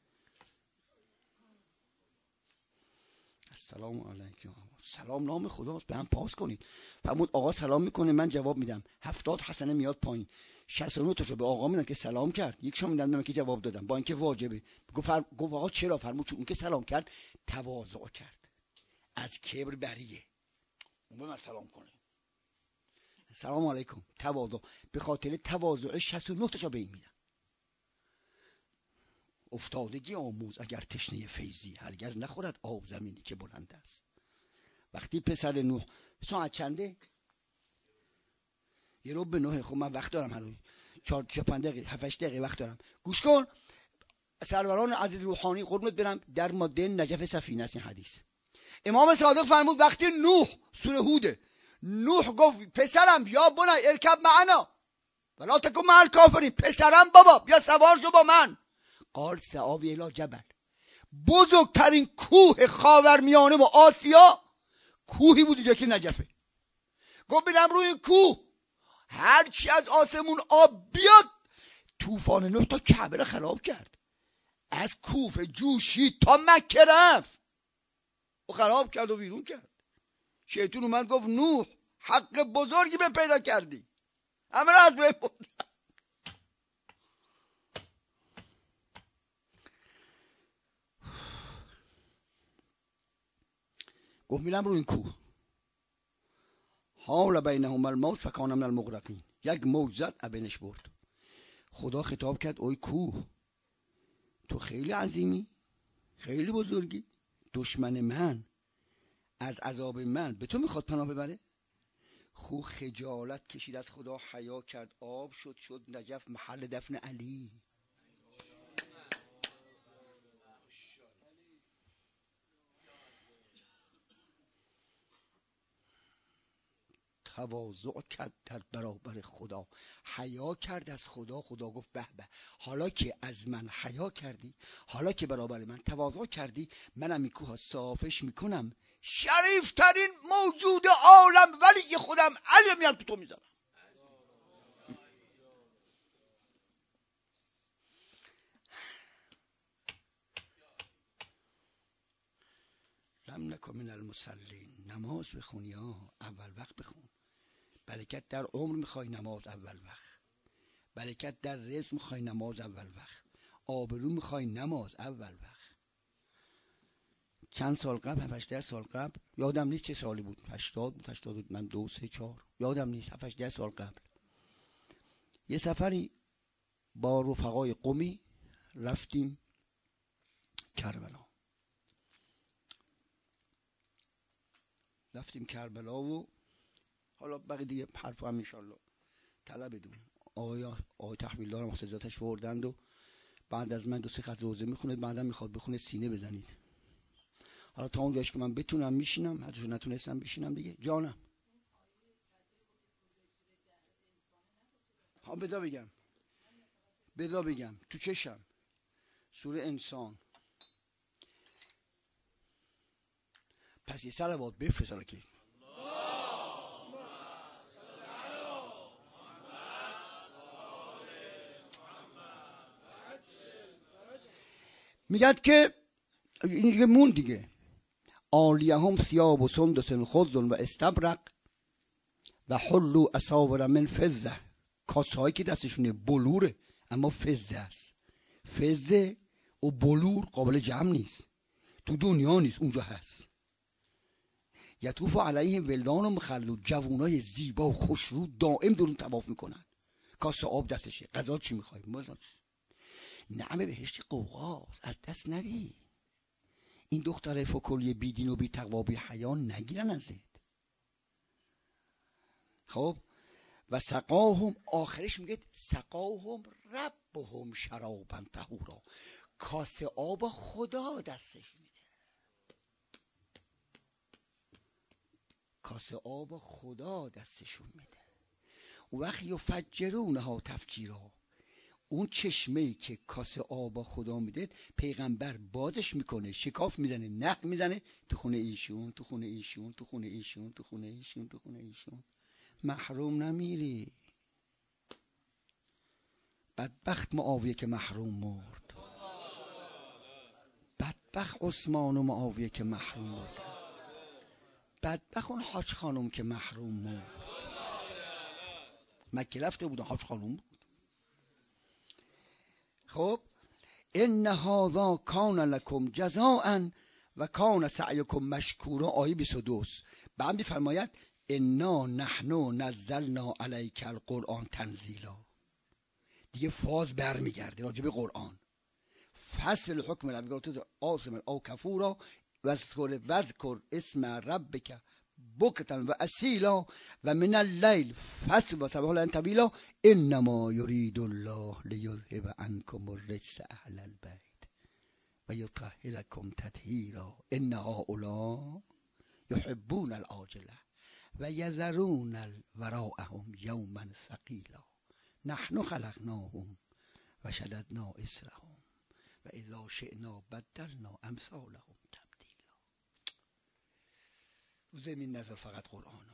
السلام علیکم. سلام نام خداست، به هم پاس کنید. فرمود آقا سلام میکنه، من جواب میدم، 70 حسنه میاد پایین، 69 تاشو به آقا میدن که سلام کرد، یکشو میدن به من که جواب دادم با اینکه واجبه. گفت آقا چرا؟ فرمود چون اون که سلام کرد تواضع کرد، از کبر بریه، اون به من سلام کنه. سلام علیکم، تواضع. به خاطر تواضع 69 تاشو به این میدن. افتادگی آموز اگر تشنه فیضی، هرگز نخورد آب زمینی که بلند است. وقتی پسر نوح، ساعت چنده؟ 8:45. خب من وقت دارم، هنوز 4-5 دقیقه 7-8 دقیقه وقت دارم. گوش کن. سروران عزیز روحانی قربونت برم، در ماده نجف سفینه است این حدیث. امام صادق فرمود وقتی نوح، سوره هود، نوح گفت پسرم یا بنی ارکب معنا ولا تکن مع الکافرین، پسرم بابا بیا سوار شو با من. قال سآوی الی جبل، بزرگترین کوه خاورمیانه و آسیا کوهی بود اینجا که نجفه. گفت برم روی این کوه، هرچی از آسمون آب بیاد، طوفان نوح تا کعبه را خراب کرد، از کوفه جوشید تا مکه رفت و خراب کرد و ویرون کرد. شیطون اومد گفت نوح حق بزرگی به پیدا کردی، همه را از بین برد. گفت میرم روی این کوه، حال بینهما الموج فکان من المغرقین، یک موج زد ابنش برد. خدا خطاب کرد اوی کوه، تو خیلی عظیمی، خیلی بزرگی، دشمن من از عذاب من به تو میخواد پناه ببره. کوه خجالت کشید از خدا، حیا کرد، آب شد نجف محل دفن علی. تواضع کرد در برابر خدا، حیا کرد از خدا. خدا گفت به به، حالا که از من حیا کردی، حالا که برابر من تواضع کردی، منم این کوه صافش میکنم، شریفترین موجود عالم ولی خودم علی میان تو میذارم. لم نکن من المصلین، نماز بخون یا اول وقت بخون. برکت در عمر میخوای، نماز اول وقت. برکت در رزق میخوای، نماز اول وقت. آبرو میخوای، نماز اول وقت. چند سال قبل، 7-8 سال قبل، یادم نیست چه سالی بود، 80 بود، 80 من 2 3 4 یادم نیست، 7-8 سال قبل یه سفری با رفقای قمی رفتیم کربلا. رفتیم کربلا و حالا بقیه دیگه حرف هم انشالله طلب بدون. آقای تحویلدار محتجاتش بردند و بعد از من 2-3 خط روزه میخونه، بعدم میخواد بخونه سینه بزنید. حالا تا اونجاش که من بتونم میشینم، هرچی نتونستم بشینم دیگه. جانم ها بذار بگم تو چشم سوره انسان. پس یه صلوات بفرست که میگد که این دیگه مون دیگه عالیهم ثیاب و سندس خضر و استبرق و حلوا اساور من فضه. کاسه هایی که دستشونه بلوره اما فضه است. فضه و بلور قابل جمع نیست، تو دنیا نیست، اونجا هست. یطوف علیهم ولدان مخلدون، جوانای زیبا و خوشرو دائم درون طواف میکنن. کاسه آب دستشه. غذا چی میخوای؟ نعمه بهشت قوقاست، از دست ندی. این دختر فکلی بی دین و بی تقوا بی حیا نگیرن ازت. خب و سقاهم، آخرش میگه سقاهم ربهم شرابا طهورا. کاسه آب خدا دستش میده. کاسه آب خدا دستشون میده. وقت یفجرونها تفجیرا. اون چشمه‌ای که کاسه آب خدا میده پیغمبر بازش میکنه، شکاف میزنه، نق میزنه تو خونه ایشون، تو خونه ایشون، تو خونه ایشون، تو خونه ایشون، تو خونه ایشون. محروم نمیری. بدبخت معاویه که محروم مرد. بدبخت عثمان و معاویه که محروم مرد. بدبخت اون حاج خانم که محروم مرد. مکه رفته بودن، حاج خانم بود. خب ان هذا کان لکم جزاء و کان سعیکم مشکورا. آیه 22. بعد میفرماید انا نحن نزلنا علیک القرآن تنزیلا. دیگه فاز برمیگرده راجع به قرآن. فصل الحکم ربک آسما او کفورا وذکر اسم ربک بکرة و اصیلا و من اللیل فسبح له طویلا انما یرید الله لیذهب عنکم الرجس اهل البیت و یطهرکم تطهیرا ان هؤلاء یحبون العاجله و یذرون وراءهم یوما ثقیلا نحن خلقناهم و شددنا اسرهم و اذا شئنا بدلنا امثالهم تبدیلا. زمین نظر فقط قرآن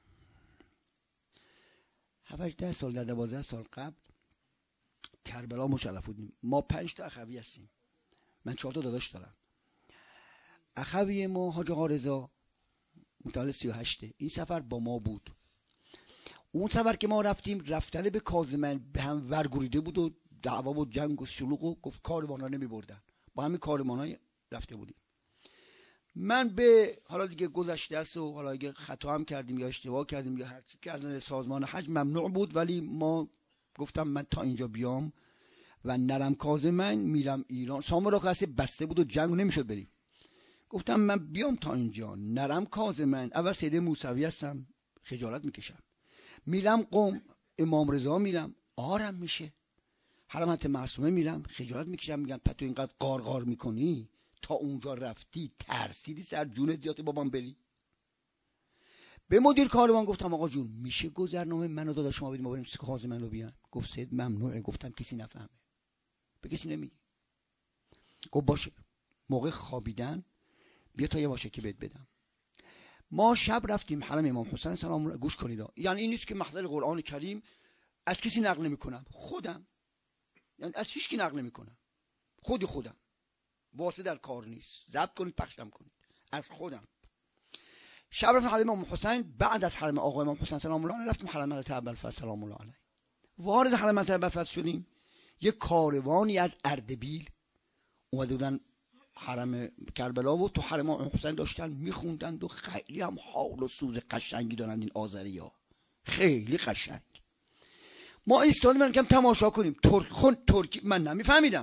ها. 7-10 سال 12 سال قبل کربلا مشرف بودیم. ما 5 تا اخوی هستیم. من 4 تا داداش دارم. اخوی ما حاج آقا رضا متولد 38. این سفر با ما بود. اون سفر که ما رفتیم رفتن به کاظمن به هم ورگوریده بود و دعوا و جنگ و شلوغ و گفت کاروانا نمی بردن. با همین کاروانای رفته بودیم. من به حالا دیگه گذشته است و حالا اگه خطا هم کردیم یا اشتباه کردیم یا هر چی که از سازمان حج ممنوع بود، ولی ما گفتم من تا اینجا بیام و نرم کاظمن میرم ایران. سامرا کسی بسته بود و جنگ نمیشد بریم. گفتم من بیام تا اینجا نرم کاظمن، اول سید موسوی هستم خجالت میکشم، میرم قم امام رضا میرم آرم میشه، حرمت معصومه میرم خجالت میکشم، میگم پتو اینقدر قارقار میکنی تا اونجا رفتی ترسیدی سر جونت زیاد بابام بلی. به مدیر کاروان گفتم آقا جون میشه گذرنامه منو دادا شما بدیم ما بریم کاظمن رو بیام؟ گفت سید ممنوعه. گفتم کسی نفهمه، به کسی نمیگی. گفت باشه موقع خوابیدن بیا تا یه واشه که بهت بدم. ما شب رفتیم حرم امام حسین سلام الله. گوش کنید، یعنی این نیست که محضر قرآن کریم از کسی نقل نمیکنم، خودم، یعنی از هیچ کی نقل نمیکنم، خودم واسه در کار نیست، ضبط کنید پخشم کنید، از خودم. شب رفتیم حرم امام حسین. بعد از حرم آقا امام حسین سلام الله علیه رفتیم حرم حضرت ابوالفضل سلام الله علیه. وارد حرم حضرت ابوالفضل شدیم. یک کاروانی از اردبیل اومده بودن حرم کربلا و تو حرم امام حسین داشتن میخوندند و خیلی هم حال و سوز قشنگی دارن این آذریا، خیلی قشنگ. ما ایستادیم من کم تماشا کنیم. ترکی من نمیفهمیدم.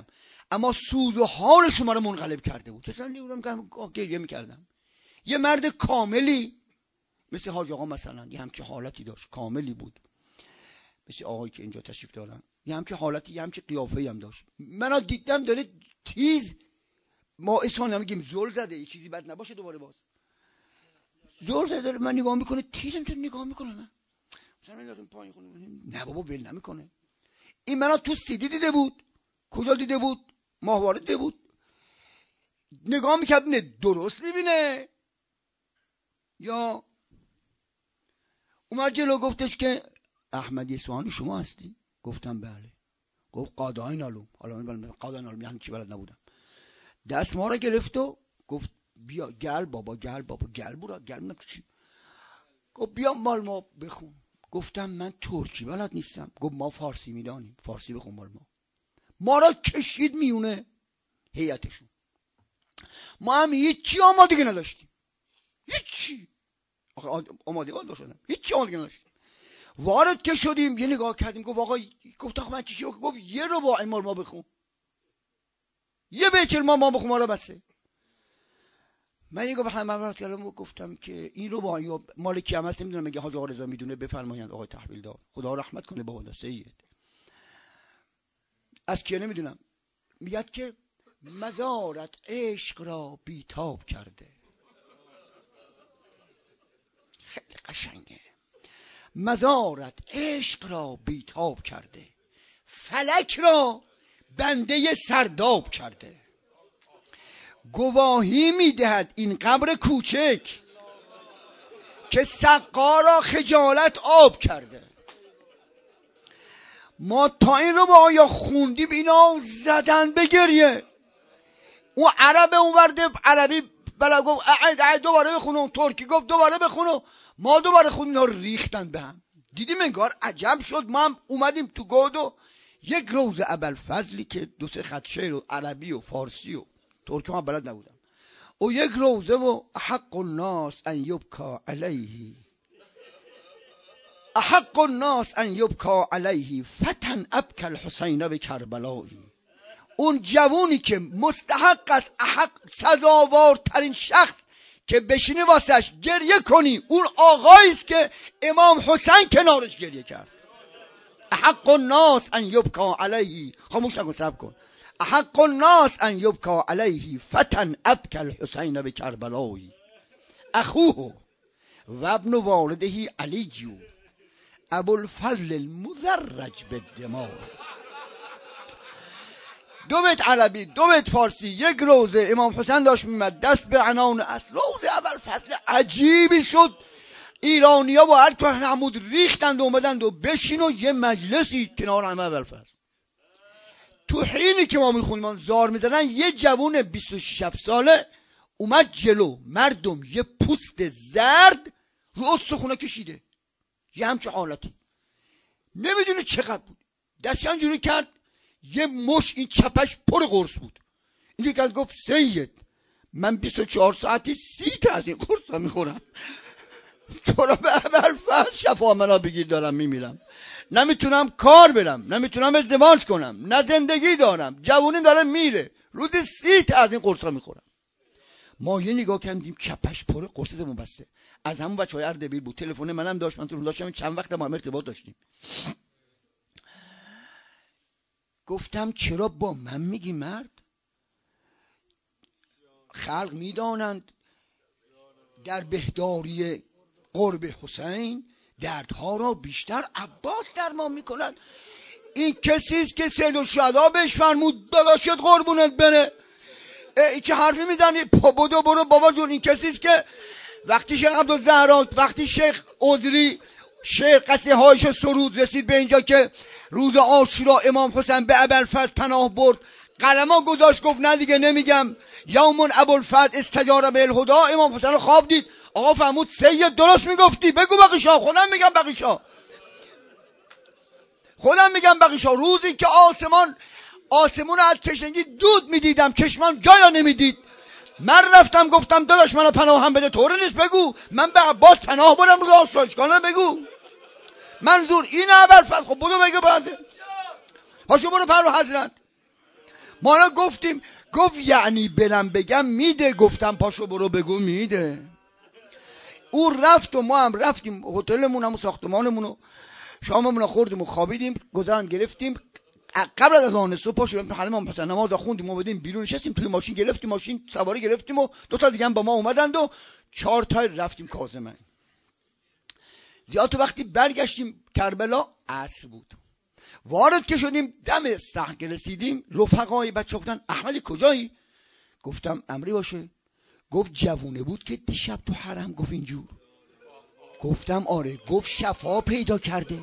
اما سوز و حال شما رو منقلب کرده بود. کسان نمیدونم گریه میکردم. یه مرد کاملی مثل حاج آقا مثلا یه همچه حالتی داشت، کاملی بود، مثل آقایی که اینجا تشریف دارن، یه همچه حالتی، یه همچه قیافه‌ای هم داشت. من دیدم داره تیز، ما اصلا نمیگیم زل زده، یه چیزی بد نباشه دوباره باز زل زده داره من نگاه میکنه، تیزم تو نگاه میکنه، من مثلا نمیدونم پایین خونه، نه بابا ول نمیکنه. این منو تو سیدی دیده بود، کجا دیده بود؟ ماهواره دیده بود، نگاه میکرد نه درست میبینه یا اومد جلو گفتش که احمد اصفهانی شما هستی؟ گفتم بله. گفت قاداین علوم. حالا من قاداین علوم یعنی چی بلد نبودم. دست ما رو گرفت و گفت بیا گل بابا گل بابا گل برا گل نکن چی. گفت بیا مال ما بخون. گفتم من ترکی بلد نیستم. گفت ما فارسی میدانیم، فارسی بخون مال ما. ما را کشید میونه هیئتشون. ما هم هیچی آمادگی نداشتیم، هیچی آمادگی نداشتیم، هیچی آمادگی نداشتیم. وارد که شدیم یه نگاه کردیم، گفت آقا، گفت آقا من چی؟ گفت یه رباع مال ما بخون، یه بیت ما بخون، ما را بسه. من گفت همه کردم، گفتم که این رباع یا مال کی هم هست نمیدونم، مگه حاج آقا رضا میدونه بفرمایند آقای تحویلدار، خدا رحمت کنه بابا سید. از کی نمیدونم. میگه که مزارت عشق را بیتاب کرده. خیلی قشنگه. مزارت عشق را بیتاب کرده، فلک را بنده سرداب کرده. گواهی میدهد این قبر کوچک که سقا را خجالت آب کرده. ما تا این رو با آیا خوندیم اینا زدن به گریه. اون عرب اون ورده عربی بلا گفت دوباره بخونم، ترکی گفت دوباره بخونم، ما دوباره خوندیم، اینا ریختن به هم. دیدیم انگار عجب شد. ما هم اومدیم تو گودو یک روز ابوالفضلی که دو سه خط شعر و عربی و فارسی و ترکی هم بلد نبودم، و یک روزه و احق الناس ان یبکا علیه، احق الناس ان یبکا علیه فتن ابکى الحسین بکربلایی. اون جوونی که مستحق است، احق سزاوارترین شخص که بشینی واسش گریه کنی، اون آقایی است که امام حسین کنارش گریه کرد. احق الناس ان یبکا علیه، خاموش نکن صبر کن، احق الناس ان یبکا علیه فتن ابکى الحسین بکربلایی اخوه و ابن والده علی ابوالفضل المزرج بالدماء. دو بیت عربی، دو بیت فارسی، یک روزه امام حسین داشت میمد دست به عنان اصل. روزه ابوالفضل عجیبی شد. ایرانیا با هر که حمود ریختند و اومدند و بشین و یه مجلسی کنار هم ابوالفضل. تو حینی که ما میخونیم زار میزدن، یه جوون 26 ساله اومد جلو مردم، یه پوست زرد رو استخونه کشیده، یه همچه حالتی، نمیدونه چقدر بود، دستش اینجوری کرد، یه مش این چپش پر قرص بود، اینجوری کرد گفت سید من 24 ساعتی 30 تا از این قرصا میخورم، تو را به ابوالفضل شفا منا بگیر دارم میمیرم، نمیتونم کار برم، نمیتونم ازدواج کنم، نه زندگی دارم، جوونیم داره میره، روزی 30 تا از این قرصا میخورم. ما یه نگاه کردیم چپش پر قرص زمون بسته، از همون بچهای اردبیل بود، تلفن منم داشت، من تلفن داشتم، چند وقت ما هم ارتباط داشتیم. گفتم چرا با من میگی مرد؟ خلق میدانند در بهداری قرب حسین دردها را بیشتر عباس درمان میکنند. این کسیست که سید الشهدا بهش فرمود داداشت قربونت بره، این که حرفی میزنی بدو برو بابا جون. این کسیست که وقتی شیخ عبدالزهرا، وقتی شیخ عذری شیخ قصه هایش سرود رسید به اینجا که روز عاشورا امام حسین به ابوالفضل پناه برد، قلما گذاشت گفت نه دیگه نمیگم، یومون ابوالفضل استجار به الهدا، امام حسین رو خواب دید، آقا فرمود سید درست میگفتی، بگو بقیشا، خودم میگم بقیشا، خودم میگم بقیشا. روزی که آسمون از تشنگی دود میدیدم، چشمم جایا نمیدید، من رفتم گفتم داداش منو پناه هم بده، طوری نیست بگو من به عباس پناه برم رو آسایشگاه، بگو منظور این ابوالفضل. خب بدو بگو بنده، پاشو برو پرو حضرت. ما را گفتیم، گفت یعنی برم بگم میده؟ گفتم پاشو برو بگو میده. او رفت و ما هم رفتیم هتلمون هم و ساختمانمون و شاممون رو خوردیم و خوابیدیم، گذرم گرفتیم. قبل از آن صبح پاشو حلیم حسین نماز خوندیم و اومدیم بیرون نشستیم توی ماشین، گرفتیم ماشین سواری گرفتیم و 2 تا دیگه هم با ما اومدند و 4 تا رفتیم کاظمه. زیاد تو وقتی برگشتیم کربلا عصر بود. وارد که شدیم دم صحن رسیدیم، رفقای بچه گفتن احمدی کجایی؟ گفتم امری باشه. گفت جوونه بود که دیشب تو حرم گفت اینجور. گفتم آره. گفت شفا پیدا کرده.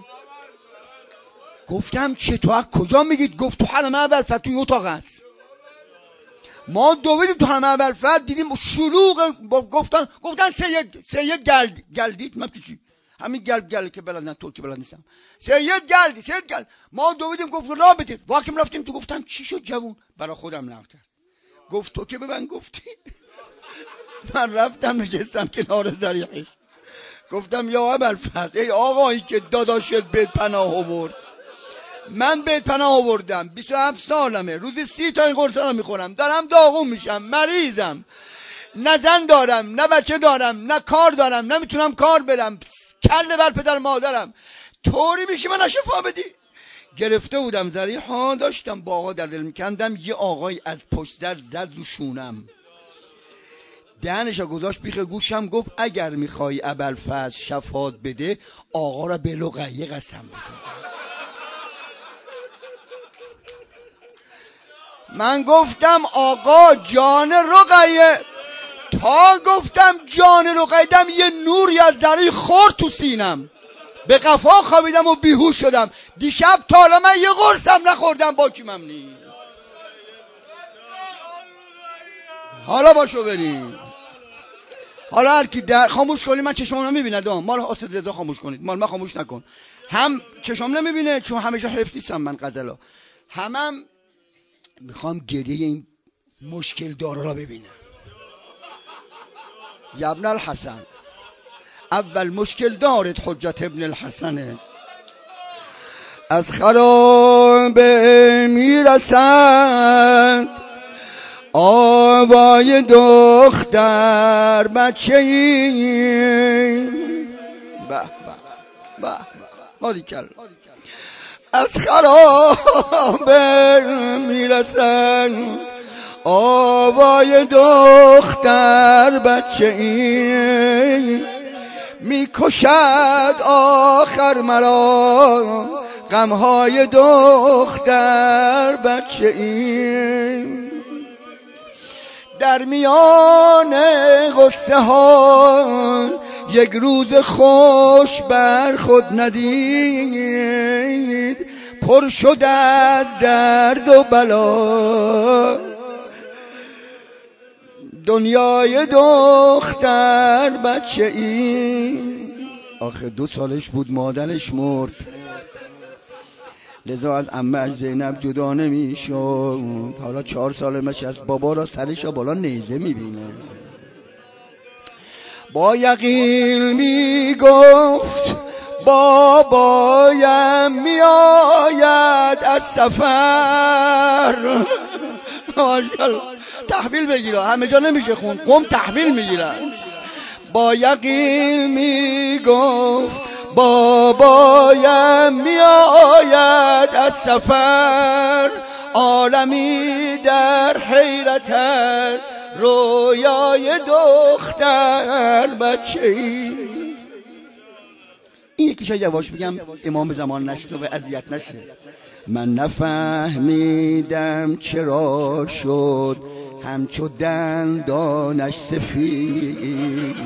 گفتم چطور از کجا میگید؟ گفت تو حرم ابوالفتح توی اتاق است. ما دویدیم تو حرم ابوالفتح دیدیم شلوغ، گفتن سید گلدید. من چی؟ همین گل که بلد نه، ترکی بلد نیستم. سید گلد. ما دویدیم گفت راه بده. واکم رفتیم تو. گفتم چی شد جوون؟ برای خودم نقل کرد. گفت تو که به من گفتی. من رفتم نشستم کنار ذریعش. گفتم یا ابوالفتح، ای آقایی که داداشت بهت پناه آورد، من بهت پناه آوردم، 27 سالمه، روزی 30 تا این قرصا رو میخورم، دارم داغون میشم، مریضم، نه زن دارم نه بچه دارم نه کار دارم، نمیتونم کار برم، کله بر پدر مادرم، طوری میشی من شفا بدی؟ گرفته بودم ذریحا، داشتم با آقا در دل میکندم، یه آقای از پشت در زد رو شونم، دهنشو گذاشت بیخ گوشم، گفت اگر میخوای ابوالفتح شفاعت بده آقا را به لقیه قسم بده. من گفتم آقا جان رقیه، تا گفتم جان رقیه دم یه نوری از ذره خورد تو سینم، به قفا خوابیدم و بیهوش شدم. دیشب تا حالا من یه قرصم نخوردم، با کی ممنی؟ حالا باشو بریم. حالا هر کی خاموش کنی، من چشمم نمیبینه، مال حسد رضا خاموش کنید، مال من خاموش نکن. هم چشمم نمیبینه چون همیشه حفظ نیستم من غزلا، همم میخوام گریه این مشکل دارا را ببینم. یا ابن الحسن، اول مشکل دارت حجت ابن الحسنه، از خرابه میرسند آوای دختر بچه ای، باریکلا، از خرابه میرسند آوای دختر بچه ای، میکشد آخر مرا غمهای دختر بچه ای، در میان غصه ها یک روز خوش بر خود ندید، پر شد از درد و بلا دنیای دختر بچه ای. آخه 2 سالش بود مادرش مرد، لذا از عمه‌اش زینب جدا نمیشد. حالا 4 سالش از بابا را سرش بالا نیزه میبینه. با یقین میگفت بابایم میآید از سفر. تحویل بگیره، همه جا نمیشه خون، قوم تحویل میگیرن. با یقین میگفت بابایم میآید از سفر، عالمی در حیرت است رویای دختر بچه ای. این یکیش یواش بگم امام زمان نشنوه اذیت نشه. من نفهمیدم چرا شد همچو دندانش سفید.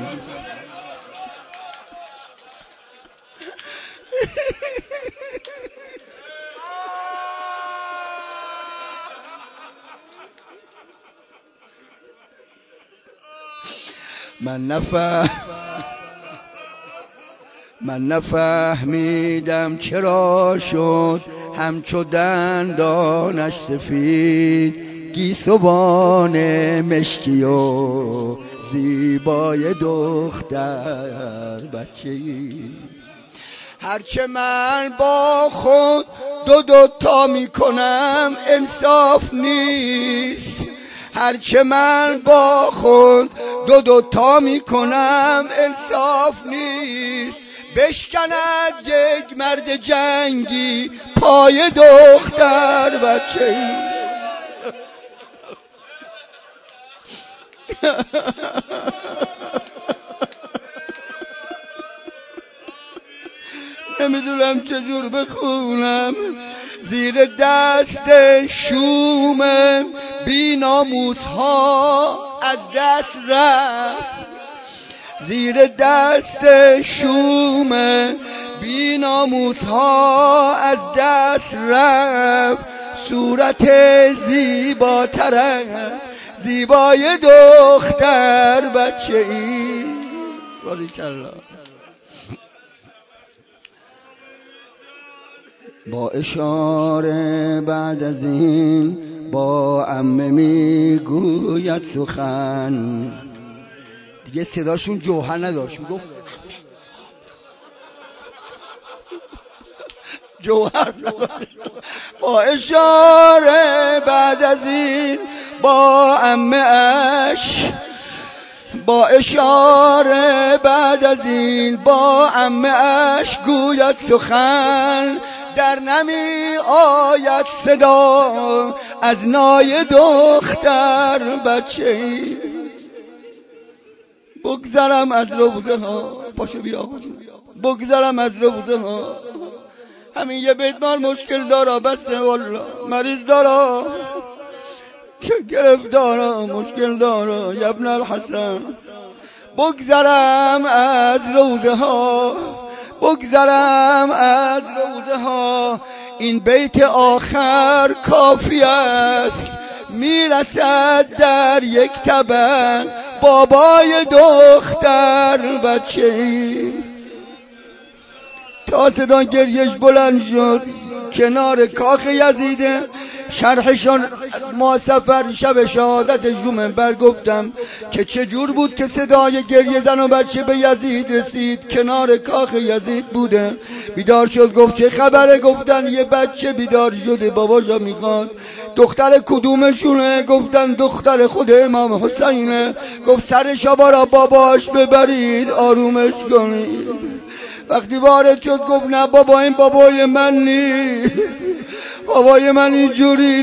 من نفهمیدم چرا شد همچو دندانش سفید، گیسوان مشکی و زیبای دختر بچه‌ای. هرچه من با خود دو تا میکنم انصاف نیست. هرچه من با خود دو تا میکنم انصاف نیست. بشکند یک مرد جنگی پای دختر بچه‌ای. نمیدونم چجور بخونم. زیر دست شوم بی ناموس ها از دست رفت. زیر دست شوم بی ناموس ها از دست رفت. صورت زیباتر زیبای دختر بچه‌ای. با اشاره بعد از این با عمه میگوید سخن. دیگه صداشون جوهر نداشت، میگفت جوهر نداشت. با اشاره بعد از این با عمه اش، با اشاره بعد از این با عمه اش گوید سخن. در نمی آید صدا از نای دختر بچه‌ای. بگذرم از روزه ها، پاشو بیا بگذرم از روزه ها. همین یه بیتمار مشکل دارا، بسه والله مریض دارا، چه گرفتارا مشکل دارا ابن الحسن. بگذرم از روزه ها، بگذرم از روزه ها. این بیت آخر کافی است، میرسد در یک طبق بابای دختر بچه‌ای. تا صدا گریش بلند شد کنار کاخ یزیده. شرحشان ما سفر شب شهادت جمعه برگفتم که چجور بود که صدای گریه زن و بچه به یزید رسید. کنار کاخ یزید بوده. بیدار شد گفت چه خبره؟ گفتن یه بچه بیدار شده باباشو میخواد. دختر کدومشونه؟ گفتن دختر خود امام حسینه. گفت سرشو برا باباش ببرید آرومش کنید. وقتی وارد شد گفت نه بابا این بابای من نیست، بابای من اینجوری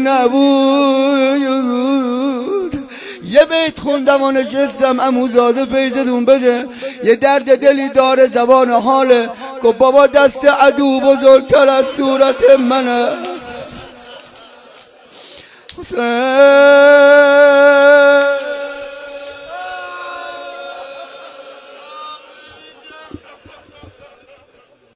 نبود. یه بیت خوندم و نشستم عموزاده فیضتون بده. یه درد دلی داره زبان حاله. گفت بابا دست عدو بزرگتر از صورت منه. حسین